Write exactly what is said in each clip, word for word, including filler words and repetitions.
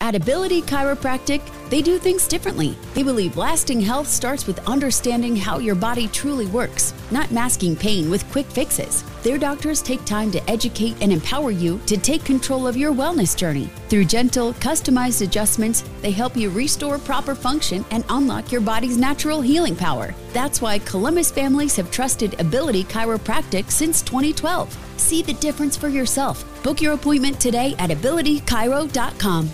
At Ability Chiropractic, they do things differently. They believe lasting health starts with understanding how your body truly works, not masking pain with quick fixes. Their doctors take time to educate and empower you to take control of your wellness journey. Through gentle, customized adjustments, they help you restore proper function and unlock your body's natural healing power. That's why Columbus families have trusted Ability Chiropractic since twenty twelve. See the difference for yourself. Book your appointment today at ability chiro dot com.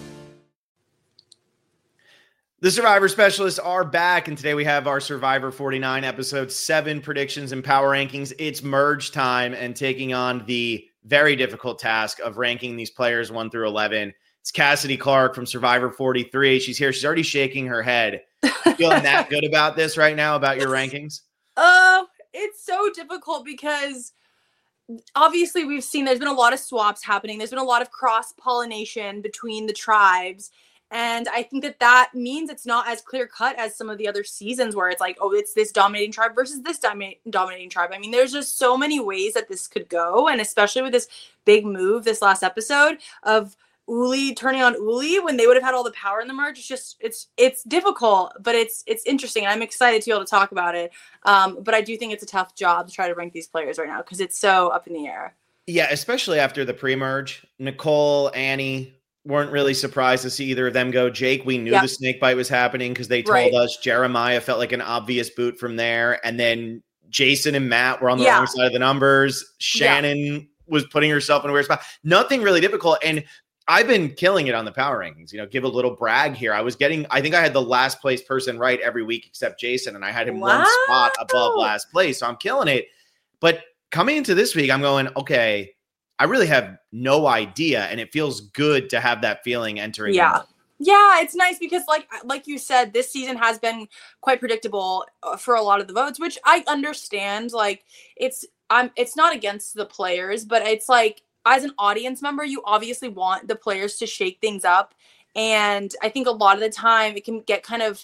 The Survivor Specialists are back, and today we have our Survivor forty-nine episode seven predictions and power rankings. It's merge time and taking on the very difficult task of ranking these players one through eleven. It's Cassidy Clark from Survivor forty-three. She's here. She's already shaking her head. Feeling that good about this right now, about your rankings? Uh, it's so difficult because obviously we've seen there's been a lot of swaps happening. There's been a lot of cross-pollination between the tribes. And I think that that means it's not as clear cut as some of the other seasons where it's like, oh, it's this dominating tribe versus this domi- dominating tribe. I mean, there's just so many ways that this could go. And especially with this big move this last episode of Uli turning on Uli when they would have had all the power in the merge. It's just, it's, it's difficult, but it's, it's interesting. And I'm excited to be able to talk about it. Um, but I do think it's a tough job to try to rank these players right now because it's so up in the air. Yeah, especially after the pre-merge. Nicole, Annie, weren't really surprised to see either of them go. Jake, we knew yep. the snake bite was happening because they told right. us. Jeremiah felt like an obvious boot from there. And then Jason and Matt were on the yeah. wrong side of the numbers. Shannon yeah. was putting herself in a weird spot. Nothing really difficult. And I've been killing it on the power rankings. You know, give a little brag here. I was getting, I think I had the last place person right every week except Jason. And I had him wow. one spot above last place. So I'm killing it. But coming into this week, I'm going, okay, I really have no idea, and it feels good to have that feeling entering. Yeah, yeah, it's nice because, like, like you said, this season has been quite predictable for a lot of the votes, which I understand. Like, it's I'm it's not against the players, but it's like as an audience member, you obviously want the players to shake things up, and I think a lot of the time it can get kind of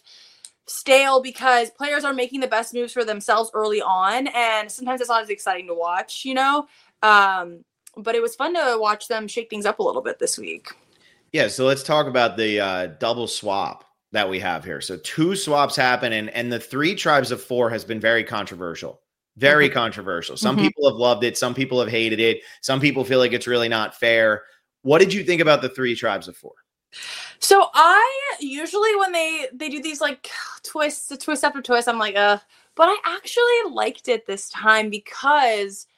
stale because players are making the best moves for themselves early on, and sometimes it's not as exciting to watch, you know. Um, But it was fun to watch them shake things up a little bit this week. Yeah, so let's talk about the uh, double swap that we have here. So two swaps happen, and, and the three tribes of four has been very controversial. Very mm-hmm. controversial. Some mm-hmm. people have loved it. Some people have hated it. Some people feel like it's really not fair. What did you think about the three tribes of four? So I usually when they, they do these like twists, twist after twist, I'm like, uh, but I actually liked it this time because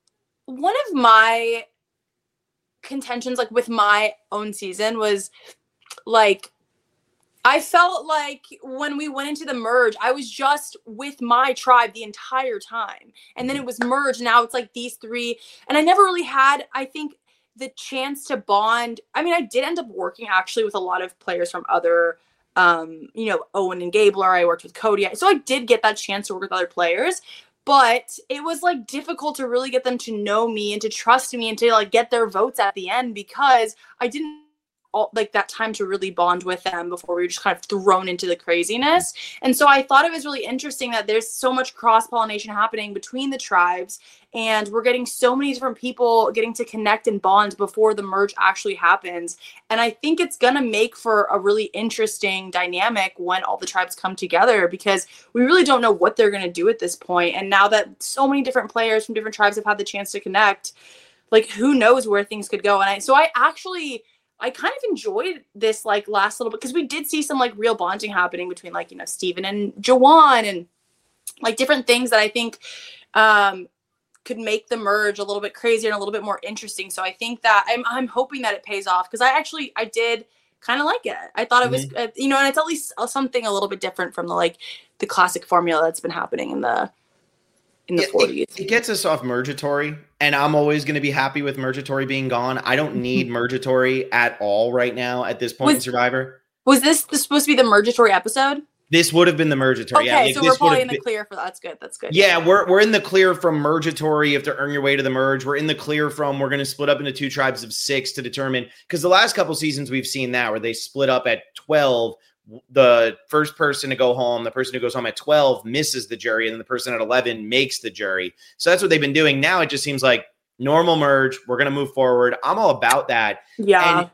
one of my contentions, like with my own season, was like, I felt like when we went into the merge, I was just with my tribe the entire time. And then it was merged. Now it's like these three. And I never really had, I think, the chance to bond. I mean, I did end up working actually with a lot of players from other, um, you know, Owen and Gabler. I worked with Cody. So I did get that chance to work with other players. But it was like difficult to really get them to know me and to trust me and to like get their votes at the end because I didn't all, like that time to really bond with them before we were just kind of thrown into the craziness. And so I thought it was really interesting that there's so much cross-pollination happening between the tribes and we're getting so many different people getting to connect and bond before the merge actually happens. And I think it's going to make for a really interesting dynamic when all the tribes come together because we really don't know what they're going to do at this point. And now that so many different players from different tribes have had the chance to connect, like who knows where things could go. And I, so I actually, I kind of enjoyed this like last little bit because we did see some like real bonding happening between like, you know, Steven and Jawan and like different things that I think, um, could make the merge a little bit crazier and a little bit more interesting. So I think that I'm I'm hoping that it pays off because I actually I did kind of like it. I thought it mm-hmm. was uh, you know, and it's at least something a little bit different from the like the classic formula that's been happening in the in the yeah, forties. It, it gets us off Mergatory, and I'm always going to be happy with Mergatory being gone. I don't need Mergatory at all right now at this point was, in Survivor. Was this, this supposed to be the Mergatory episode? This would have been the Mergatory. Okay, yeah, like, so we're probably in the been, clear for that. That's good. That's good. Yeah, we're we're in the clear from Mergatory. You have to earn your way to the merge. We're in the clear from we're going to split up into two tribes of six to determine because the last couple seasons we've seen that where they split up at twelve. The first person to go home, the person who goes home at twelve misses the jury, and then the person at eleven makes the jury. So that's what they've been doing. Now it just seems like normal merge. We're going to move forward. I'm all about that. Yeah. And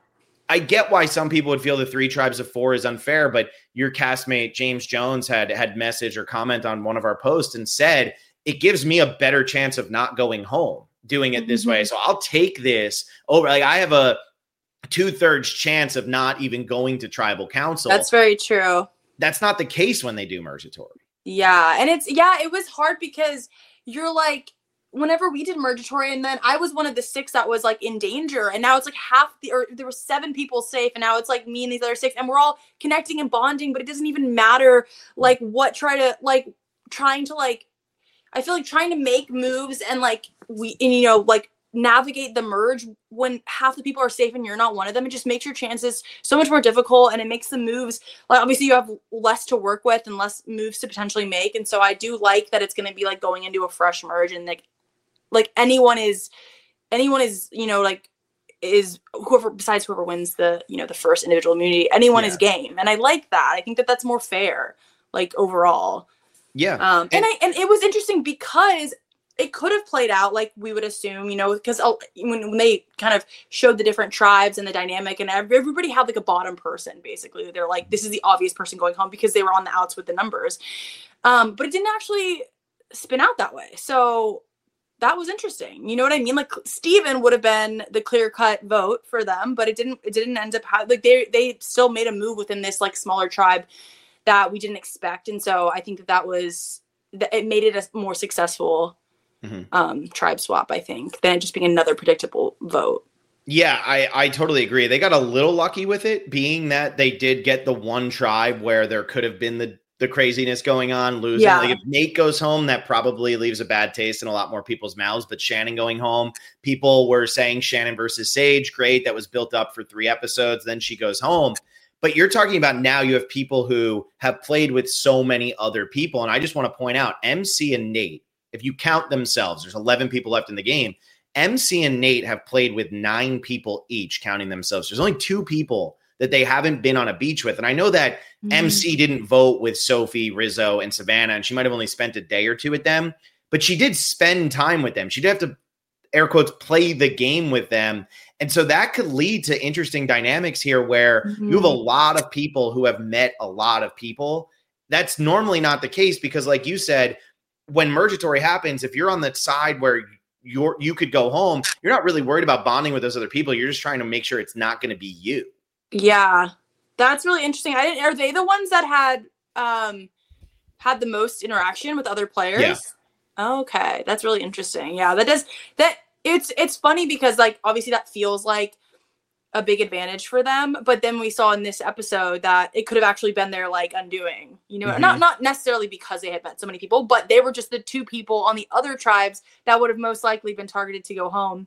I get why some people would feel the three tribes of four is unfair, but your castmate James Jones had had message or comment on one of our posts and said, it gives me a better chance of not going home doing it this mm-hmm. way. So I'll take this over. Like I have a two thirds chance of not even going to tribal council. That's very true. That's not the case when they do Mergatory. Yeah. And it's, yeah, it was hard because you're like, whenever we did Mergatory, and then I was one of the six that was like in danger, and now it's like half the, or there were seven people safe, and now it's like me and these other six, and we're all connecting and bonding, but it doesn't even matter like what try to like trying to like, I feel like trying to make moves and like we, and, you know, like navigate the merge when half the people are safe and you're not one of them, it just makes your chances so much more difficult, and it makes the moves like obviously you have less to work with and less moves to potentially make. And so I do like that it's going to be like going into a fresh merge, and like like anyone is anyone is you know like is whoever besides whoever wins the you know the first individual immunity, anyone yeah. is game, and I like that. I think that that's more fair like overall. Yeah. Um and, and I and it was interesting because it could have played out like we would assume, you know, because when, when they kind of showed the different tribes and the dynamic, and everybody had like a bottom person, basically. They're like, this is the obvious person going home because they were on the outs with the numbers. Um, but it didn't actually spin out that way. So that was interesting. You know what I mean? Like Steven would have been the clear cut vote for them, but it didn't, it didn't end up ha- like they, they still made a move within this like smaller tribe that we didn't expect. And so I think that that was, that it made it a more successful Mm-hmm. um tribe swap, I think, than it just being another predictable vote. Yeah, I, I totally agree. They got a little lucky with it, being that they did get the one tribe where there could have been the, the craziness going on, losing. Yeah. Like if Nate goes home, that probably leaves a bad taste in a lot more people's mouths. But Shannon going home, people were saying Shannon versus Sage, great. That was built up for three episodes. Then she goes home. But you're talking about now you have people who have played with so many other people. And I just want to point out M C and Nate, if you count themselves, there's eleven people left in the game. M C and Nate have played with nine people each, counting themselves. There's only two people that they haven't been on a beach with. And I know that mm-hmm. M C didn't vote with Sophie, Rizzo, and Savannah, and she might have only spent a day or two with them, but she did spend time with them. She did have to, air quotes, play the game with them. And so that could lead to interesting dynamics here where mm-hmm. you have a lot of people who have met a lot of people. That's normally not the case because, like you said, when Mergatory happens, if you're on the side where you're, you could go home, you're not really worried about bonding with those other people. You're just trying to make sure it's not going to be you. Yeah, that's really interesting. I didn't, are they the ones that had, um, had the most interaction with other players? Yeah. Okay. That's really interesting. Yeah, that does that. It's, it's funny because like, obviously that feels like a big advantage for them. But then we saw in this episode that it could have actually been their like undoing, you know, mm-hmm. not, not necessarily because they had met so many people, but they were just the two people on the other tribes that would have most likely been targeted to go home.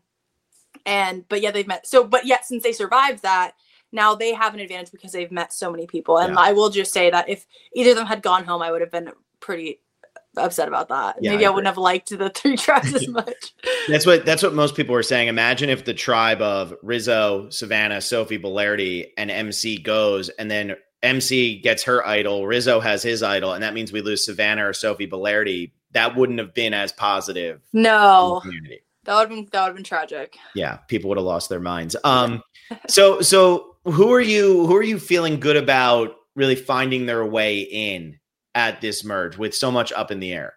And, but yeah, they've met. So, but yet since they survived that, now they have an advantage because they've met so many people. And yeah. I will just say that if either of them had gone home, I would have been pretty upset about that. Yeah, Maybe I, I wouldn't have liked the three tribes as much. That's what that's what most people were saying. Imagine if the tribe of Rizzo, Savannah, Sophie, Belardi, and M C goes, and then M C gets her idol, Rizzo has his idol, and that means we lose Savannah or Sophie Belardi. That wouldn't have been as positive. No. That would have been that would have been tragic. Yeah, people would have lost their minds. Um so so who are you who are you feeling good about really finding their way in at this merge with so much up in the air?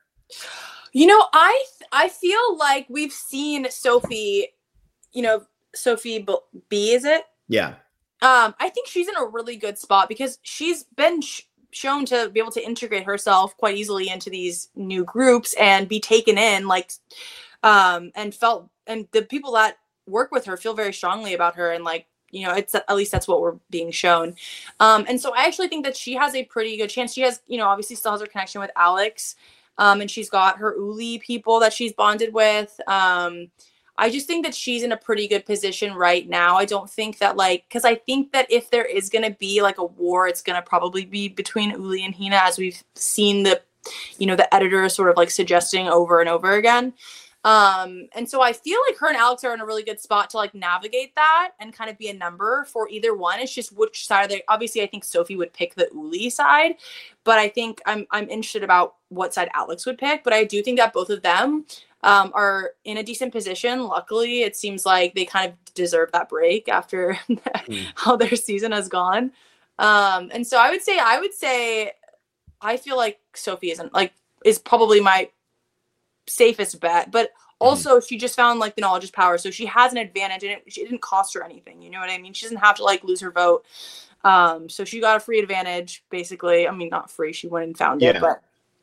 You know, I I feel like we've seen Sophie, you know, Sophie B, is it? Yeah. Um, I think she's in a really good spot because she's been sh- shown to be able to integrate herself quite easily into these new groups and be taken in, like, um, and felt, and the people that work with her feel very strongly about her, and like, you know, it's at least that's what we're being shown. Um, and so I actually think that she has a pretty good chance. She has, you know, obviously still has her connection with Alex. Um, and she's got her Uli people that she's bonded with. Um, I just think that she's in a pretty good position right now. I don't think that like, cause I think that if there is going to be like a war, it's going to probably be between Uli and Hina, as we've seen the, you know, the editor sort of like suggesting over and over again. Um, and so I feel like her and Alex are in a really good spot to like navigate that and kind of be a number for either one. It's just which side of the, obviously I think Sophie would pick the Uli side, but I think I'm, I'm interested about what side Alex would pick, but I do think that both of them, um, are in a decent position. Luckily, it seems like they kind of deserve that break after mm. how their season has gone. Um, and so I would say, I would say, I feel like Sophie isn't like, is probably my safest bet, but also mm. she just found like the knowledge is power. So she has an advantage and it, it didn't cost her anything. You know what I mean? She doesn't have to like lose her vote. Um, so she got a free advantage basically. I mean, not free, she went and found yeah. it, but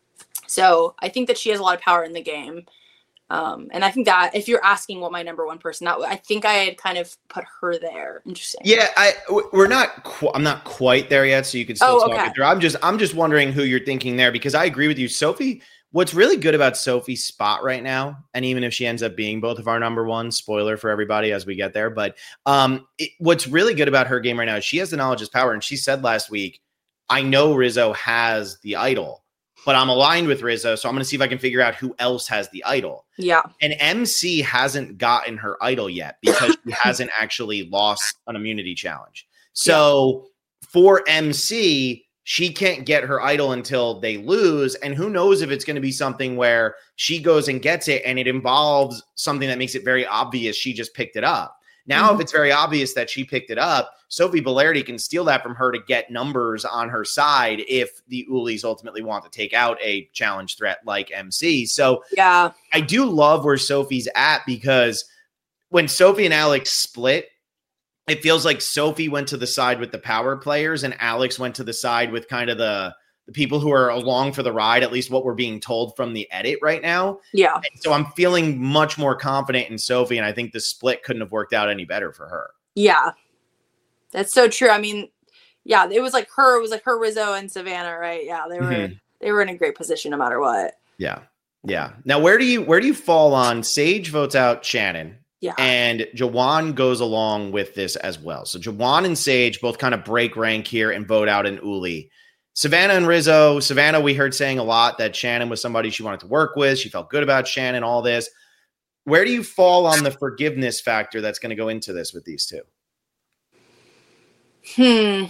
so I think that she has a lot of power in the game. Um, and I think that if you're asking what my number one person, that I think I had kind of put her there. Interesting. Yeah, I we're not. Qu- I'm not quite there yet, so you can still oh, talk okay. it through. I'm just I'm just wondering who you're thinking there because I agree with you, Sophie. What's really good about Sophie's spot right now, and even if she ends up being both of our number one, spoiler for everybody as we get there, but um, it, what's really good about her game right now is she has the knowledge is power, and she said last week, "I know Rizzo has the idol." But I'm aligned with Rizzo, so I'm going to see if I can figure out who else has the idol. Yeah. And M C hasn't gotten her idol yet because she hasn't actually lost an immunity challenge. So yeah. for M C, she can't get her idol until they lose. And who knows if it's going to be something where she goes and gets it and it involves something that makes it very obvious she just picked it up. Now, mm-hmm. if it's very obvious that she picked it up, Sophie Bellardi can steal that from her to get numbers on her side if the Ulis ultimately want to take out a challenge threat like M C. So yeah, I do love where Sophie's at because when Sophie and Alex split, it feels like Sophie went to the side with the power players and Alex went to the side with kind of the, the people who are along for the ride, at least what we're being told from the edit right now. Yeah. And so I'm feeling much more confident in Sophie, and I think the split couldn't have worked out any better for her. Yeah. That's so true. I mean, yeah, it was like her, it was like her, Rizzo, and Savannah, right? Yeah, they were mm-hmm. they were in a great position no matter what. Yeah. Yeah. Now, where do you where do you fall on Sage votes out Shannon? Yeah. And Jawan goes along with this as well. So Jawan and Sage both kind of break rank here and vote out an Uli. Savannah and Rizzo. Savannah, we heard saying a lot that Shannon was somebody she wanted to work with. She felt good about Shannon, all this. Where do you fall on the forgiveness factor that's going to go into this with these two? Hmm.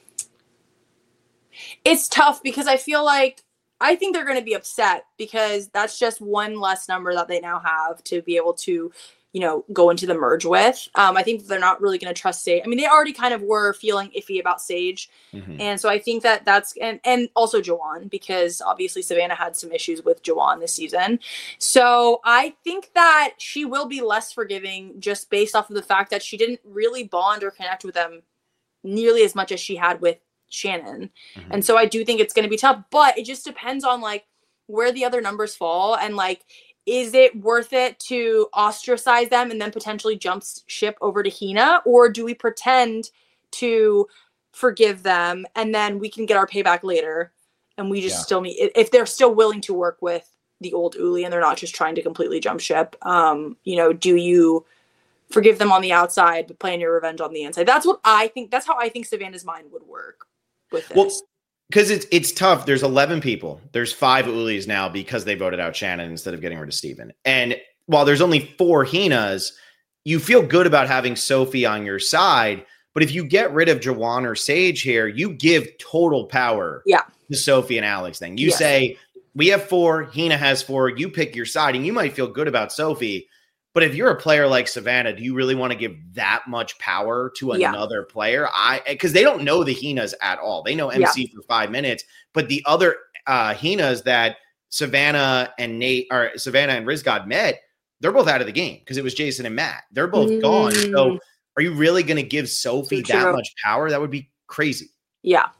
It's tough because I feel like I think they're going to be upset because that's just one less number that they now have to be able to, you know, go into the merge with. Um, I think they're not really going to trust Sage. I mean, they already kind of were feeling iffy about Sage. Mm-hmm. And so I think that that's, and, and also Jawan, because obviously Savannah had some issues with Jawan this season. So I think that she will be less forgiving just based off of the fact that she didn't really bond or connect with them nearly as much as she had with Shannon. Mm-hmm. And so I do think it's going to be tough, but it just depends on like where the other numbers fall. And like, is it worth it to ostracize them and then potentially jump ship over to Hina? Or do we pretend to forgive them and then we can get our payback later? And we just yeah. still need, if they're still willing to work with the old Uli and they're not just trying to completely jump ship, um, you know, do you forgive them on the outside, but plan your revenge on the inside? That's what I think. That's how I think Savannah's mind would work with this. Well, because it's it's tough. There's eleven people. There's five Ulis now because they voted out Shannon instead of getting rid of Steven. And while there's only four Hinas, you feel good about having Sophie on your side. But if you get rid of Jawan or Sage here, you give total power yeah. to Sophie and Alex. Then you yes. say, we have four, Hina has four, you pick your side, and you might feel good about Sophie. But if you're a player like Savannah, do you really want to give that much power to another yeah. player? I because they don't know the Hinas at all. They know M C yeah. for five minutes, but the other uh, Hinas that Savannah and Nate or Savannah and Rizgod met, they're both out of the game because it was Jason and Matt. They're both mm. gone. So are you really going to give Sophie so that much power? That would be crazy. Yeah,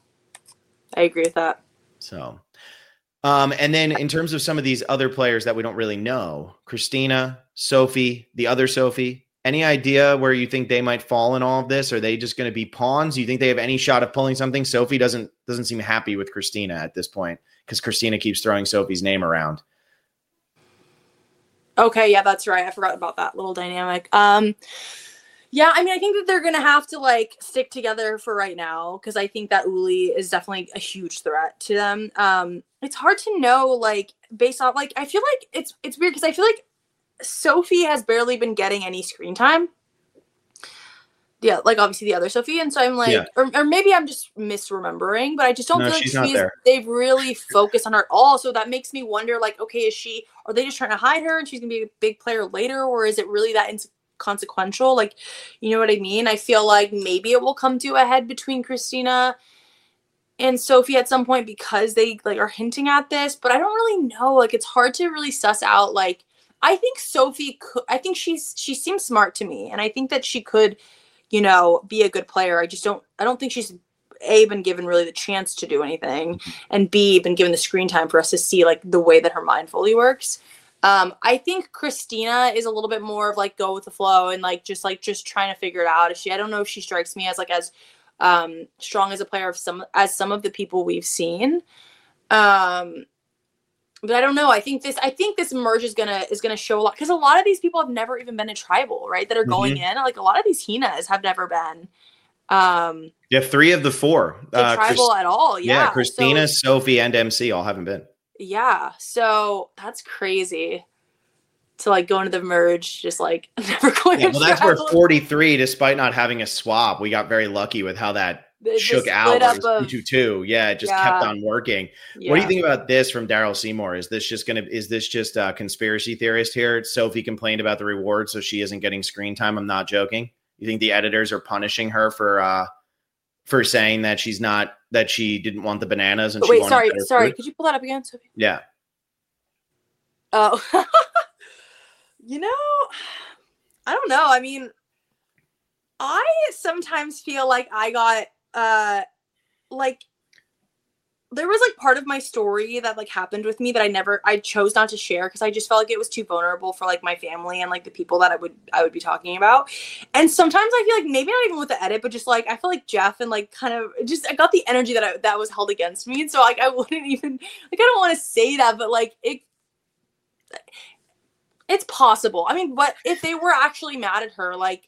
I agree with that. So. Um, and then in terms of some of these other players that we don't really know, Christina, Sophie, the other Sophie, any idea where you think they might fall in all of this? Are they just going to be pawns? Do you think they have any shot of pulling something? Sophie doesn't doesn't seem happy with Christina at this point because Christina keeps throwing Sophie's name around. Okay, yeah, that's right. I forgot about that little dynamic. Um, yeah, I mean, I think that they're going to have to, like, stick together for right now because I think that Uli is definitely a huge threat to them. Um, it's hard to know, like, based off, like, I feel like it's it's weird because I feel like Sophie has barely been getting any screen time. Yeah, like obviously the other Sophie, and so I'm like, yeah. or, or maybe I'm just misremembering, but I just don't no, feel like she's, she's they've really focused on her at all. So that makes me wonder, like, okay, is she? Are they just trying to hide her, and she's gonna be a big player later, or is it really that inconsequential? Like, you know what I mean? I feel like maybe it will come to a head between Christina and Sophie at some point because they like are hinting at this, but I don't really know. Like, it's hard to really suss out. Like, I think Sophie could. I think she's she seems smart to me, and I think that she could, you know, be a good player. I just don't, I don't think she's A, been given really the chance to do anything, and B, been given the screen time for us to see like the way that her mind fully works. Um, I think Christina is a little bit more of like go with the flow and like just like just trying to figure it out. If she, I don't know if she strikes me as like as um, strong as a player of some as some of the people we've seen. Um, but I don't know. I think this I think this merge is gonna is gonna show a lot because a lot of these people have never even been to tribal, right? That are going mm-hmm. in. Like a lot of these Hinas have never been. Um, yeah, three of the four uh, tribal Christ- at all. Yeah, yeah Christina, so, Sophie, and M C all haven't been. Yeah, so that's crazy to like go into the merge, just like never going. Yeah, well, that's where forty-three, despite not having a swap, we got very lucky with how that it shook out. two two two. Yeah, it just yeah. kept on working. Yeah. What do you think about this from Daryl Seymour? Is this just gonna? Is this just a conspiracy theorist here? Sophie complained about the reward, so she isn't getting screen time. I'm not joking. You think the editors are punishing her for uh for saying that she's not that she didn't want the bananas and oh, she wait, wanted sorry, sorry. Fruit? Could you pull that up again, Sophie? Yeah. Oh, you know, I don't know. I mean, I sometimes feel like I got uh like there was like part of my story that like happened with me that I never I chose not to share because I just felt like it was too vulnerable for like my family and like the people that I would I would be talking about. And sometimes I feel like maybe not even with the edit, but just like I feel like Jeff and like kind of just I got the energy that I, that was held against me. And so like I wouldn't even like I don't want to say that, but like it it's possible. I mean, what if they were actually mad at her? Like,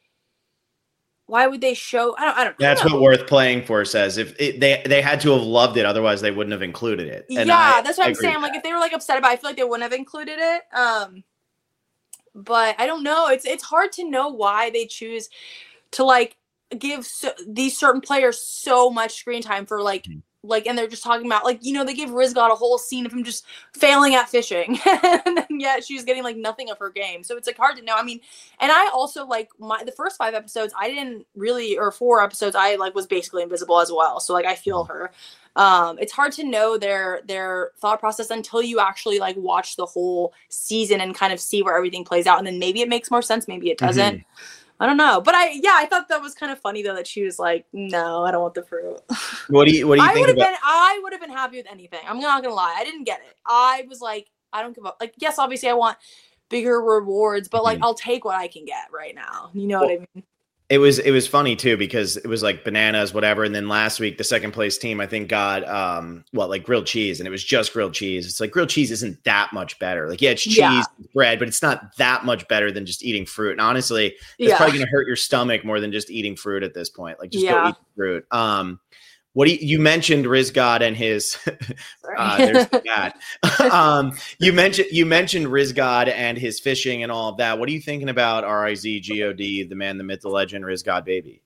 why would they show? I don't. I don't. That's I don't what Worth Playing For says. If it, they they had to have loved it, otherwise they wouldn't have included it. And yeah, I, that's what I I'm saying. Like, if they were like upset about it, I feel like they wouldn't have included it. Um, but I don't know. It's it's hard to know why they choose to like give so, these certain players so much screen time for like. Mm-hmm. Like, and they're just talking about, like, you know, they gave Rizgod a whole scene of him just failing at fishing. And then, yet she was getting, like, nothing of her game. So it's, like, hard to know. I mean, and I also, like, my the first five episodes, I didn't really, or four episodes, I, like, was basically invisible as well. So, like, I feel her. Um, it's hard to know their their thought process until you actually, like, watch the whole season and kind of see where everything plays out. And then maybe it makes more sense. Maybe it doesn't. Mm-hmm. I don't know, but I yeah, I thought that was kind of funny though that she was like, "No, I don't want the fruit." What do you What do you I think would have about- been I would have been happy with anything. I'm not gonna lie, I didn't get it. I was like, I don't give up. Like, yes, obviously, I want bigger rewards, but like, mm-hmm. I'll take what I can get right now. You know well, what I mean? It was it was funny too because it was like bananas, whatever, and then last week the second place team I think got um what like grilled cheese, and it was just grilled cheese. It's like grilled cheese isn't that much better. Like yeah, it's cheese, yeah. it's bread, but it's not that much better than just eating fruit. And honestly, it's yeah. probably gonna hurt your stomach more than just eating fruit at this point. Like just yeah. go eat fruit. Um, what do you, you mentioned Rizgod and his uh, there's that. um, you mentioned you mentioned Rizgod and his fishing and all of that. What are you thinking about R I Z G O D, the man, the myth, the legend, Rizgod baby?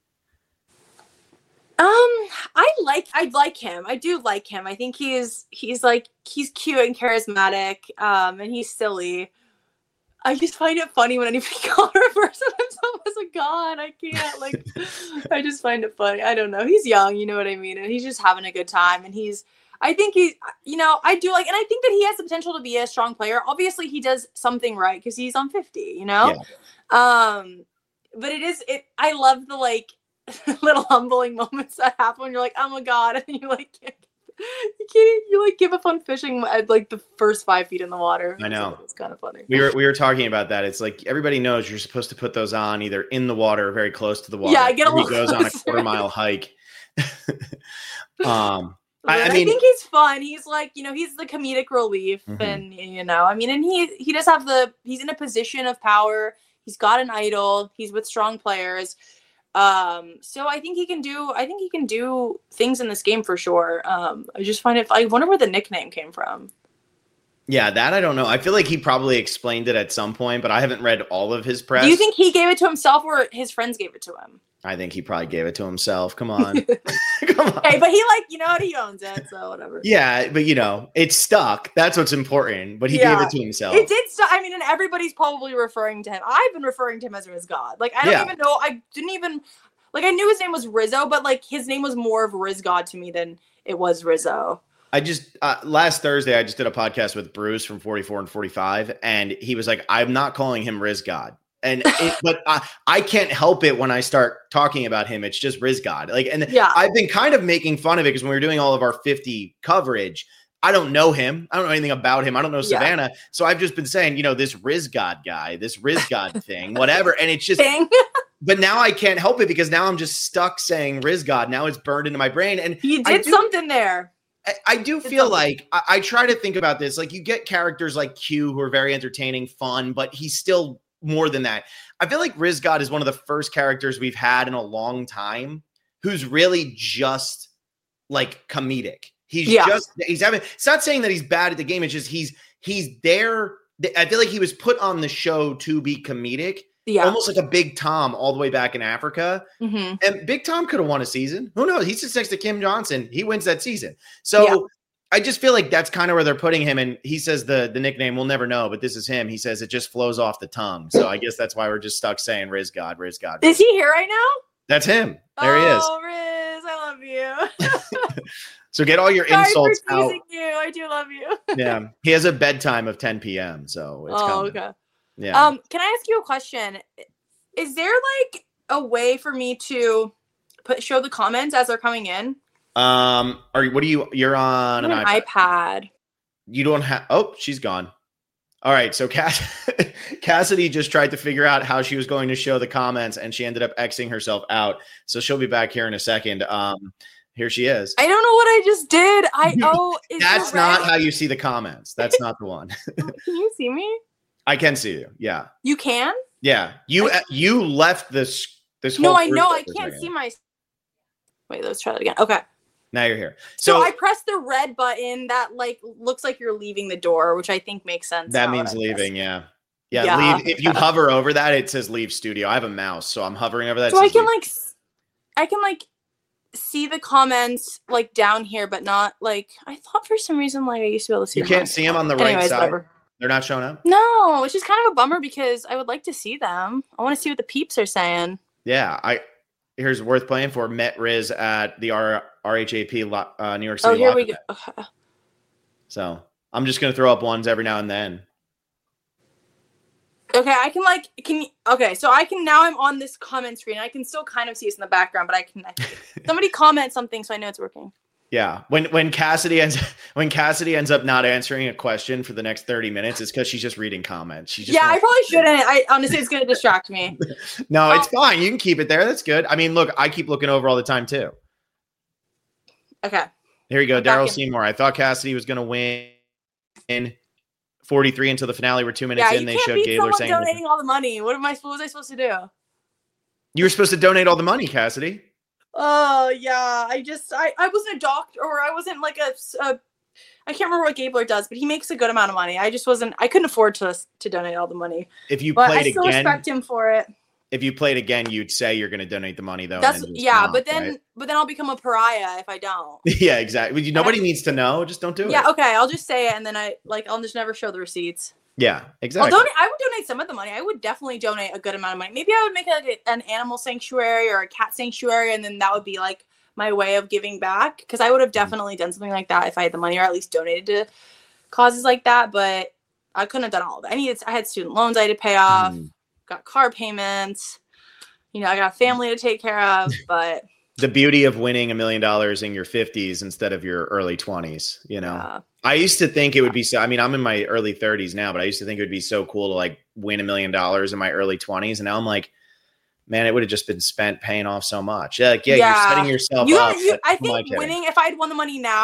Um, I like I like him. I do like him. I think he's he's like he's cute and charismatic. Um, and he's silly. I just find it funny when anybody calls refers to himself as a god. I can't like. I just find it funny. I don't know. He's young, you know what I mean, and he's just having a good time. And he's, I think he, you know, I do like, and I think that he has the potential to be a strong player. Obviously, he does something right because he's on fifty. You know, yeah. um, but it is it. I love the like little humbling moments that happen when you're like, oh my god, and you like. You can't you like give up on fishing at like the first five feet in the water. I know. It's kind of funny. We were we were talking about that. It's like everybody knows you're supposed to put those on either in the water or very close to the water. Yeah, I get a little He goes closer. on a quarter mile hike. um I, I mean I think he's fun. He's like, you know, he's the comedic relief mm-hmm. and you know, I mean, and he he does have the he's in a position of power. He's got an idol. He's with strong players. Um, so I think he can do, I think he can do things in this game for sure. Um, I just find it, I wonder where the nickname came from. Yeah, that I don't know. I feel like he probably explained it at some point, but I haven't read all of his press. Do you think he gave it to himself or his friends gave it to him? I think he probably gave it to himself. Come on. Come on. Hey, but he like, you know what? He owns it, so whatever. Yeah, but you know, it stuck. That's what's important. But he yeah. gave it to himself. It did stuck. I mean, and everybody's probably referring to him. I've been referring to him as Riz God. Like, I don't yeah. even know. I didn't even, like, I knew his name was Rizzo, but like his name was more of Riz God to me than it was Rizzo. I just, uh, last Thursday, I just did a podcast with Bruce from forty-four and forty-five, and he was like, I'm not calling him Riz God. And it, but I, I can't help it when I start talking about him. It's just Riz God. Like, and yeah. I've been kind of making fun of it because when we were doing all of our fifty coverage, I don't know him. I don't know anything about him. I don't know Savannah. Yeah. So I've just been saying, you know, this Riz God guy, this Riz God thing, whatever. And it's just, but now I can't help it because now I'm just stuck saying Riz God. Now it's burned into my brain. And you did do, something there. I, I do feel like I, I try to think about this. Like, you get characters like Q who are very entertaining, fun, but he's still more than that. I feel like Riz God is one of the first characters we've had in a long time who's really just like comedic. He's yeah. just, he's having, it's not saying that he's bad at the game. It's just, he's, he's there. I feel like he was put on the show to be comedic. Yeah. Almost like a Big Tom all the way back in Africa. Mm-hmm. And Big Tom could have won a season. Who knows? He sits next to Kim Johnson. He wins that season. So yeah. I just feel like that's kind of where they're putting him. And he says the the nickname, we'll never know, but this is him. He says it just flows off the tongue. So I guess that's why we're just stuck saying Riz God, Riz God. Is he here right now? That's him. There oh, he is. Oh, Riz, I love you. So get all your Sorry insults for out. You. I do love you. Yeah. He has a bedtime of ten p.m. So it's oh, coming. okay. Yeah. Um, can I ask you a question? Is there like a way for me to put show the comments as they're coming in? Um, are you, what do you, you're on an, an iPad. iPad. You don't have, oh, she's gone. All right. So Cass- Cassidy just tried to figure out how she was going to show the comments and she ended up Xing herself out. So she'll be back here in a second. Um, here she is. I don't know what I just did. I, oh, that's not how you see the comments. That's not the one. Can you see me? I can see you. Yeah. You can? Yeah. You, I- you left this, this whole No, I know. I can't see my, wait, let's try that again. Okay. Now you're here. So, so I pressed the red button that like looks like you're leaving the door, which I think makes sense. That means leaving. Yeah. yeah. Yeah. Leave. If you hover over that, it says leave studio. I have a mouse, so I'm hovering over that. So I can leave. like, I can like see the comments like down here, but not like, I thought for some reason, like I used to be able to see You them can't see them on the right Anyways, side. Whatever. They're not showing up? No, which is kind of a bummer because I would like to see them. I want to see what the peeps are saying. Yeah. I, here's worth playing for. Met Riz at the R- RHAP uh, New York City. Oh, here we go. Okay. So I'm just going to throw up ones every now and then. Okay, I can like, can you, okay, so I can, now I'm on this comment screen. I can still kind of see us in the background, but I can, I can somebody comment something so I know it's working. Yeah. When when Cassidy ends when Cassidy ends up not answering a question for the next thirty minutes, it's because she's just reading comments. She just Yeah, I probably shouldn't. I honestly it's gonna distract me. No, um, it's fine. You can keep it there. That's good. I mean, look, I keep looking over all the time too. Okay. Here you go, Daryl Seymour. I thought Cassidy was gonna win in forty-three until the finale. We're two minutes yeah, in. They showed Gaylor saying donating all the money. What am I supposed what was I supposed to do? You were supposed to donate all the money, Cassidy. Oh yeah, I just I, I wasn't a doctor or I wasn't like a, a I can't remember what Gabler does, but he makes a good amount of money. I just wasn't I couldn't afford to to donate all the money. If you but played I still again, respect him for it. If you played again, you'd say you're going to donate the money though. That's yeah, not, but then right? but then I'll become a pariah if I don't. Yeah, exactly. Nobody I, needs to know. Just don't do yeah, it. Yeah, okay. I'll just say it and then I like I'll just never show the receipts. Yeah, exactly. I'll donate, I would donate some of the money. I would definitely donate a good amount of money. Maybe I would make like a, an animal sanctuary or a cat sanctuary, and then that would be like my way of giving back. Because I would have definitely done something like that if I had the money, or at least donated to causes like that. But I couldn't have done all of it. I needed. I had student loans I had to pay off. Mm. Got car payments. You know, I got a family to take care of. But the beauty of winning a million dollars in your fifties instead of your early twenties, you know. Yeah. I used to think it would be so, I mean, I'm in my early thirties now, but I used to think it would be so cool to like win a million dollars in my early twenties. And now I'm like, man, it would have just been spent paying off so much. Like, yeah, yeah. You're setting yourself you, up. You, I think winning, if I had won the money now,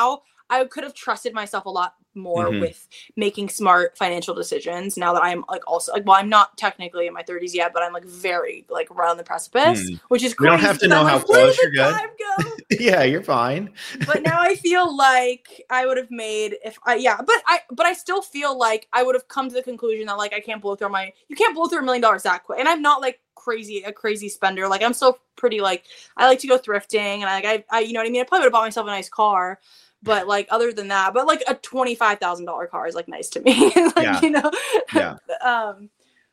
I could have trusted myself a lot more mm-hmm. with making smart financial decisions now that I'm like also like, well, I'm not technically in my thirties yet, but I'm like very like right on the precipice, mm. which is crazy. You don't have to know how close you're good. Yeah, you're fine. But now I feel like I would have made if I, yeah, but I, but I still feel like I would have come to the conclusion that like, I can't blow through my, you can't blow through a million dollars that quick. And I'm not like crazy, a crazy spender. Like I'm still pretty like, I like to go thrifting and I, like, I, I you know what I mean? I probably would have bought myself a nice car. But like other than that, but like a twenty-five thousand dollars car is like nice to me. Like, yeah. You know? Yeah. um,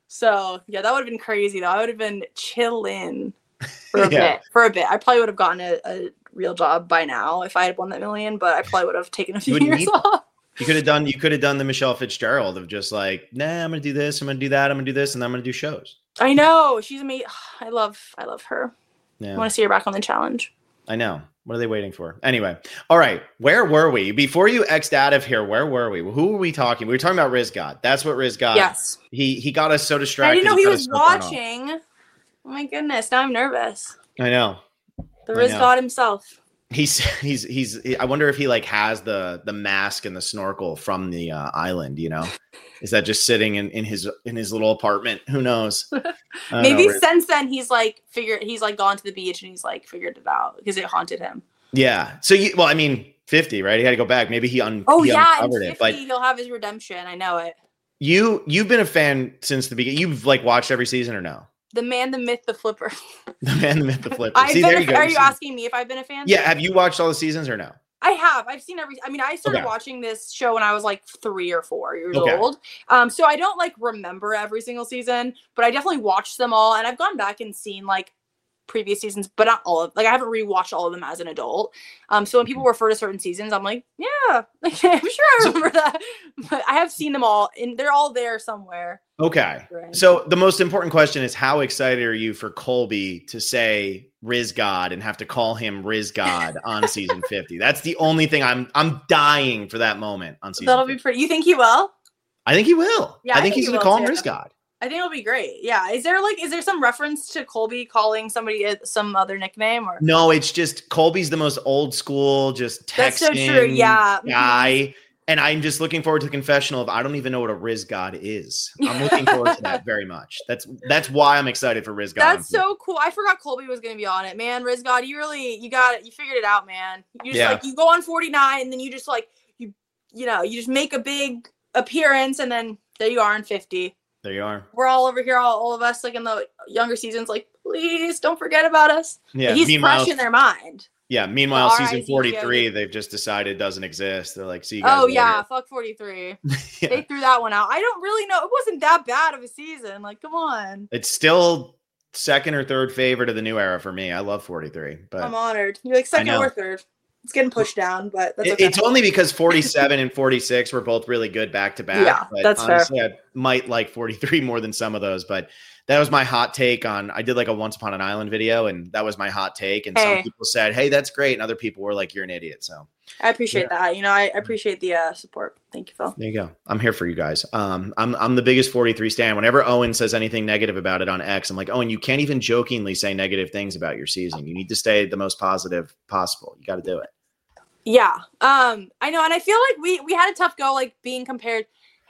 so yeah, that would have been crazy though. I would have been chilling for a yeah. bit, for a bit. I probably would have gotten a, a real job by now if I had won that million, but I probably would have taken a few years need, off. You could have done, you could have done the Michelle Fitzgerald of just like, nah, I'm going to do this. I'm going to do that. I'm going to do this. And then I'm going to do shows. I know. She's amazing. I love, I love her. Yeah. I want to see her back on the challenge. I know. What are they waiting for? Anyway. All right. Where were we? Before you X'd out of here, where were we? Who were we talking? We were talking about Riz God. That's what Riz God. Yes. He he got us so distracted. I didn't know he, he was watching. Oh my goodness. Now I'm nervous. I know. The Riz God himself. He's he's he's I wonder if he like has the the mask and the snorkel from the uh, island, you know? Is that just sitting in, in his in his little apartment? Who knows? Maybe know. Since then he's like figured he's like gone to the beach and he's like figured it out because it haunted him. Yeah. So you well, I mean, fifty, right? He had to go back. Maybe he un oh he yeah, uncovered fifty, it. But he'll have his redemption. I know it. You you've been a fan since the beginning. You've like watched every season or no? The Man, the Myth, the Flipper. The Man, the Myth, the Flipper. I've See, been there a, you go. Are you asking me if I've been a fan? Yeah. Have you watched all the seasons or no? I have. I've seen every. I mean, I started okay. watching this show when I was like three or four years okay. old. Um, so I don't like remember every single season, but I definitely watched them all, and I've gone back and seen like previous seasons, but not all of. Like I haven't rewatched all of them as an adult. Um, so when people refer to certain seasons, I'm like, yeah, I'm sure I remember that. But I have seen them all, and they're all there somewhere. Okay. Right. So the most important question is, how excited are you for Colby to say Riz God and have to call him Riz God on season fifty? That's the only thing I'm I'm dying for that moment on season. That'll fifty. be pretty. You think he will? I think he will. Yeah, I, I think, think he's he going to call him too. Riz God. I think it'll be great. Yeah. Is there like, is there some reference to Colby calling somebody some other nickname or? No, it's just Colby's the most old school, just texting That's so true. Yeah. guy. And I'm just looking forward to the confessional of I don't even know what a Riz God is. I'm looking forward to that very much. That's that's why I'm excited for Riz God. That's so cool. I forgot Colby was going to be on it, man. Riz God, you really you got it. You figured it out, man. You just yeah. like you go on forty-nine and then you just like you you know you just make a big appearance and then there you are in fifty. There you are. We're all over here, all, all of us, like in the younger seasons, like please don't forget about us. Yeah, but he's fresh in their mind. Yeah. Meanwhile, season forty-three, they've just decided doesn't exist. They're like, see you guys. Oh later. yeah, fuck forty-three. Yeah. They threw that one out. I don't really know. It wasn't that bad of a season. Like, come on. It's still second or third favorite of the new era for me. I love forty-three. But I'm honored. You're like second or third. It's getting pushed down, but that's okay. It's only because forty-seven and forty-six were both really good back to back. Yeah, but that's honestly, fair. I might like forty-three more than some of those, but that was my hot take on. I did like a Once Upon an Island video, and that was my hot take. And hey. Some people said, "Hey, that's great," and other people were like, "You're an idiot." So I appreciate yeah. that. You know, I appreciate the uh, support. Thank you, Phil. There you go. I'm here for you guys. Um, I'm I'm the biggest forty-three stan. Whenever Owen says anything negative about it on X, I'm like, Owen, you can't even jokingly say negative things about your season. You need to stay the most positive possible. You got to do it. Yeah, um, I know, and I feel like we we had a tough go, like being compared.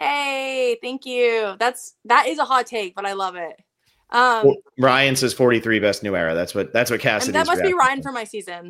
Hey, thank you. That's that is a hot take, but I love it. Um, well, Ryan says forty-three best new era. That's what that's what Cassidy. That must be Ryan for my season.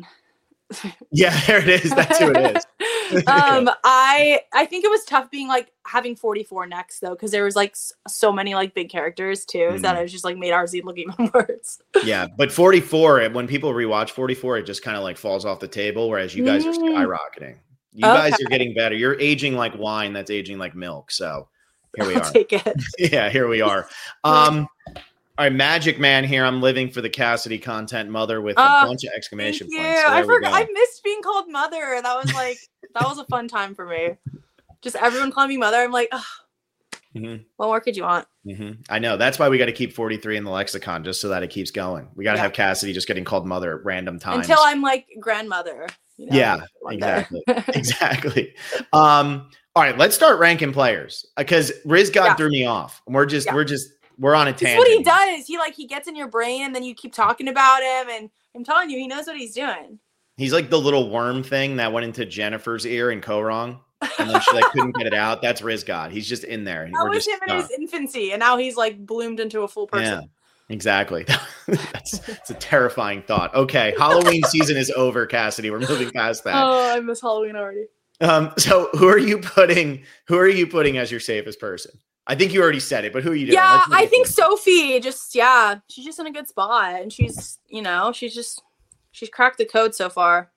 Yeah, there it is. That's who it is. um, I I think it was tough being like having forty-four next though, because there was like so many like big characters too mm. that it just like made R Z look even worse. Yeah, but forty-four, when people rewatch forty-four, it just kind of like falls off the table. Whereas you guys mm. are skyrocketing. You okay. guys are getting better. You're aging like wine that's aging like milk. So here we I'll are. Take it. Yeah, here we are. Um, all right, Magic Man here. I'm living for the Cassidy content, mother, with a uh, bunch of exclamation points. Yeah, so I forgot. I missed being called mother. That was like that was a fun time for me. Just everyone calling me mother. I'm like, oh, mm-hmm. What more could you want? Mm-hmm. I know. That's why we got to keep forty-three in the lexicon, just so that it keeps going. We got to yeah. have Cassidy just getting called mother at random times until I'm like grandmother. You know, yeah, exactly, exactly. Um, all right, let's start ranking players because Riz God yeah. threw me off. We're just, yeah. we're just. We're on a tangent. That's what he does. He like he gets in your brain and then you keep talking about him. And I'm telling you, he knows what he's doing. He's like the little worm thing that went into Jennifer's ear in Korong. And then she like couldn't get it out. That's Riz God. He's just in there. That was him in his infancy, and now he's like bloomed into a full person. Yeah, exactly. that's, that's a terrifying thought. Okay, Halloween season is over, Cassidy. We're moving past that. Oh, I miss Halloween already. Um, so who are you putting? Who are you putting as your safest person? I think you already said it, but who are you doing? Yeah, I think Sophie. Just yeah, she's just in a good spot, and she's you know she's just she's cracked the code so far.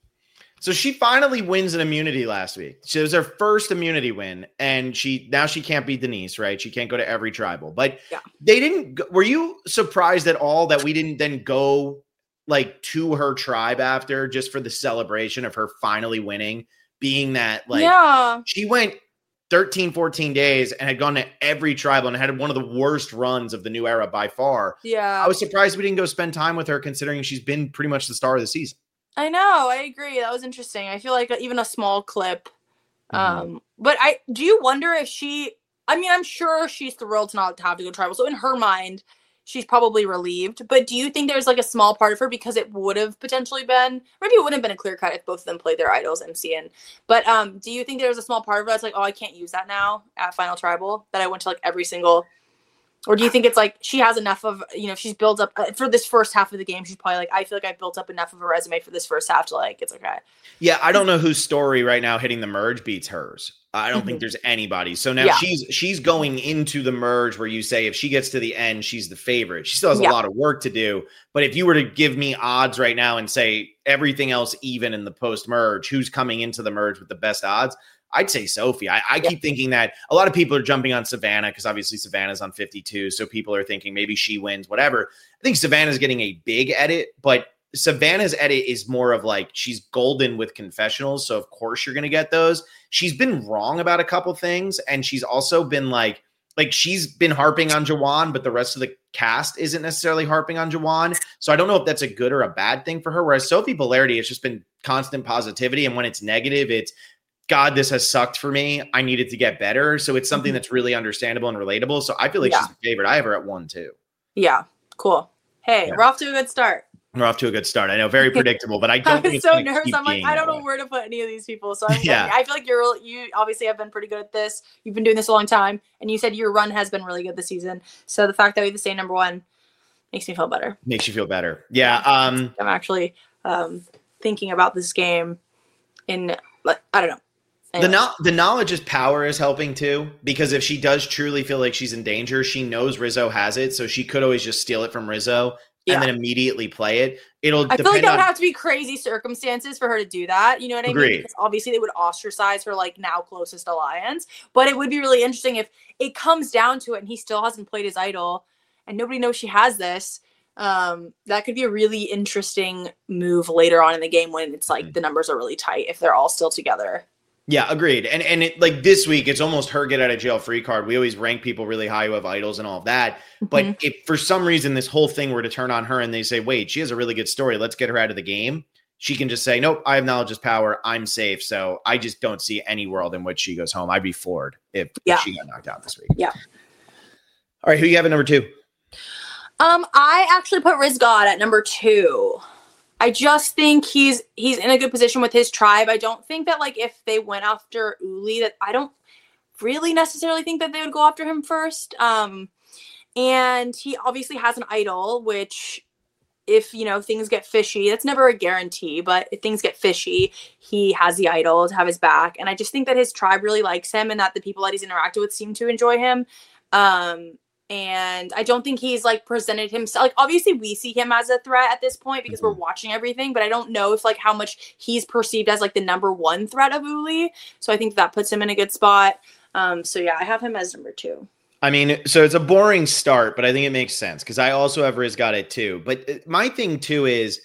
So she finally wins an immunity last week. She was her first immunity win, and she now she can't beat Denise, right? She can't go to every tribal, but yeah. they didn't. Were you surprised at all that we didn't then go like to her tribe after just for the celebration of her finally winning? Being that like yeah. she went thirteen, fourteen days and had gone to every tribal and had one of the worst runs of the new era by far. Yeah, I was surprised we didn't go spend time with her considering she's been pretty much the star of the season. I know. I agree. That was interesting. I feel like even a small clip. Mm-hmm. Um, but I do you wonder if she, I mean, I'm sure she's thrilled to not have to go tribal. So in her mind, she's probably relieved. But do you think there's like a small part of her because it would have potentially been, maybe it wouldn't have been a clear cut if both of them played their idols, M C N. But um, do you think there's a small part of her that's like, oh, I can't use that now at Final Tribal, that I went to like every single. Or do you think it's like she has enough of, you know, she's built up uh, for this first half of the game. She's probably like, I feel like I've built up enough of a resume for this first half to like, it's okay. Yeah. I don't know whose story right now hitting the merge beats hers. I don't mm-hmm. think there's anybody. So now yeah. she's, she's going into the merge where you say, if she gets to the end, she's the favorite. She still has yeah. a lot of work to do. But if you were to give me odds right now and say everything else, even in the post merge, who's coming into the merge with the best odds? I'd say Sophie. I, I yeah. keep thinking that a lot of people are jumping on Savannah because obviously Savannah's on fifty-two. So people are thinking maybe she wins, whatever. I think Savannah's getting a big edit, but Savannah's edit is more of like she's golden with confessionals. So of course you're going to get those. She's been wrong about a couple things. And she's also been like, like she's been harping on Jawan, but the rest of the cast isn't necessarily harping on Jawan. So I don't know if that's a good or a bad thing for her. Whereas Sophie Bolardi, it's just been constant positivity. And when it's negative, it's, God, this has sucked for me. I needed to get better. So it's something that's really understandable and relatable. So I feel like yeah. she's the favorite. I have her at one, too. Yeah. Cool. Hey, yeah. we're off to a good start. We're off to a good start. I know, very predictable, but I don't I think it's so nervous. I'm like, I don't know way. where to put any of these people. So I'm yeah. I feel like you're, you obviously have been pretty good at this. You've been doing this a long time. And you said your run has been really good this season. So the fact that we have the same number one makes me feel better. Makes you feel better. Yeah. Um, I'm actually um, thinking about this game in, like, I don't know. The no- the knowledge is power is helping too, because if she does truly feel like she's in danger, she knows Rizzo has it, so she could always just steal it from Rizzo yeah. and then immediately play it. It'll. I depend feel like that on- would have to be crazy circumstances for her to do that. You know what I Agreed. mean? Because obviously they would ostracize her like now closest alliance, but it would be really interesting if it comes down to it and he still hasn't played his idol, and nobody knows she has this. Um, that could be a really interesting move later on in the game when it's like mm-hmm. the numbers are really tight if they're all still together. Yeah, agreed. And and it, like this week, it's almost her get out of jail free card. We always rank people really high who have idols and all of that. Mm-hmm. But if for some reason this whole thing were to turn on her and they say, wait, she has a really good story, let's get her out of the game, she can just say, nope, I have knowledge is power. I'm safe. So I just don't see any world in which she goes home. I'd be floored if, yeah. if she got knocked out this week. Yeah. All right, who you have at number two? Um, I actually put Riz God at number two. I just think he's he's in a good position with his tribe. I don't think that like if they went after Uli, that I don't really necessarily think that they would go after him first. Um, and he obviously has an idol, which if, you know, things get fishy, that's never a guarantee, but if things get fishy, he has the idol to have his back. And I just think that his tribe really likes him and that the people that he's interacted with seem to enjoy him. Um, And I don't think he's like presented himself. Like obviously we see him as a threat at this point because mm-hmm. we're watching everything, but I don't know if like how much he's perceived as like the number one threat of Uli. So I think that puts him in a good spot. Um, so yeah, I have him as number two. I mean, so it's a boring start, but I think it makes sense because I also have Riz got it too. But my thing too is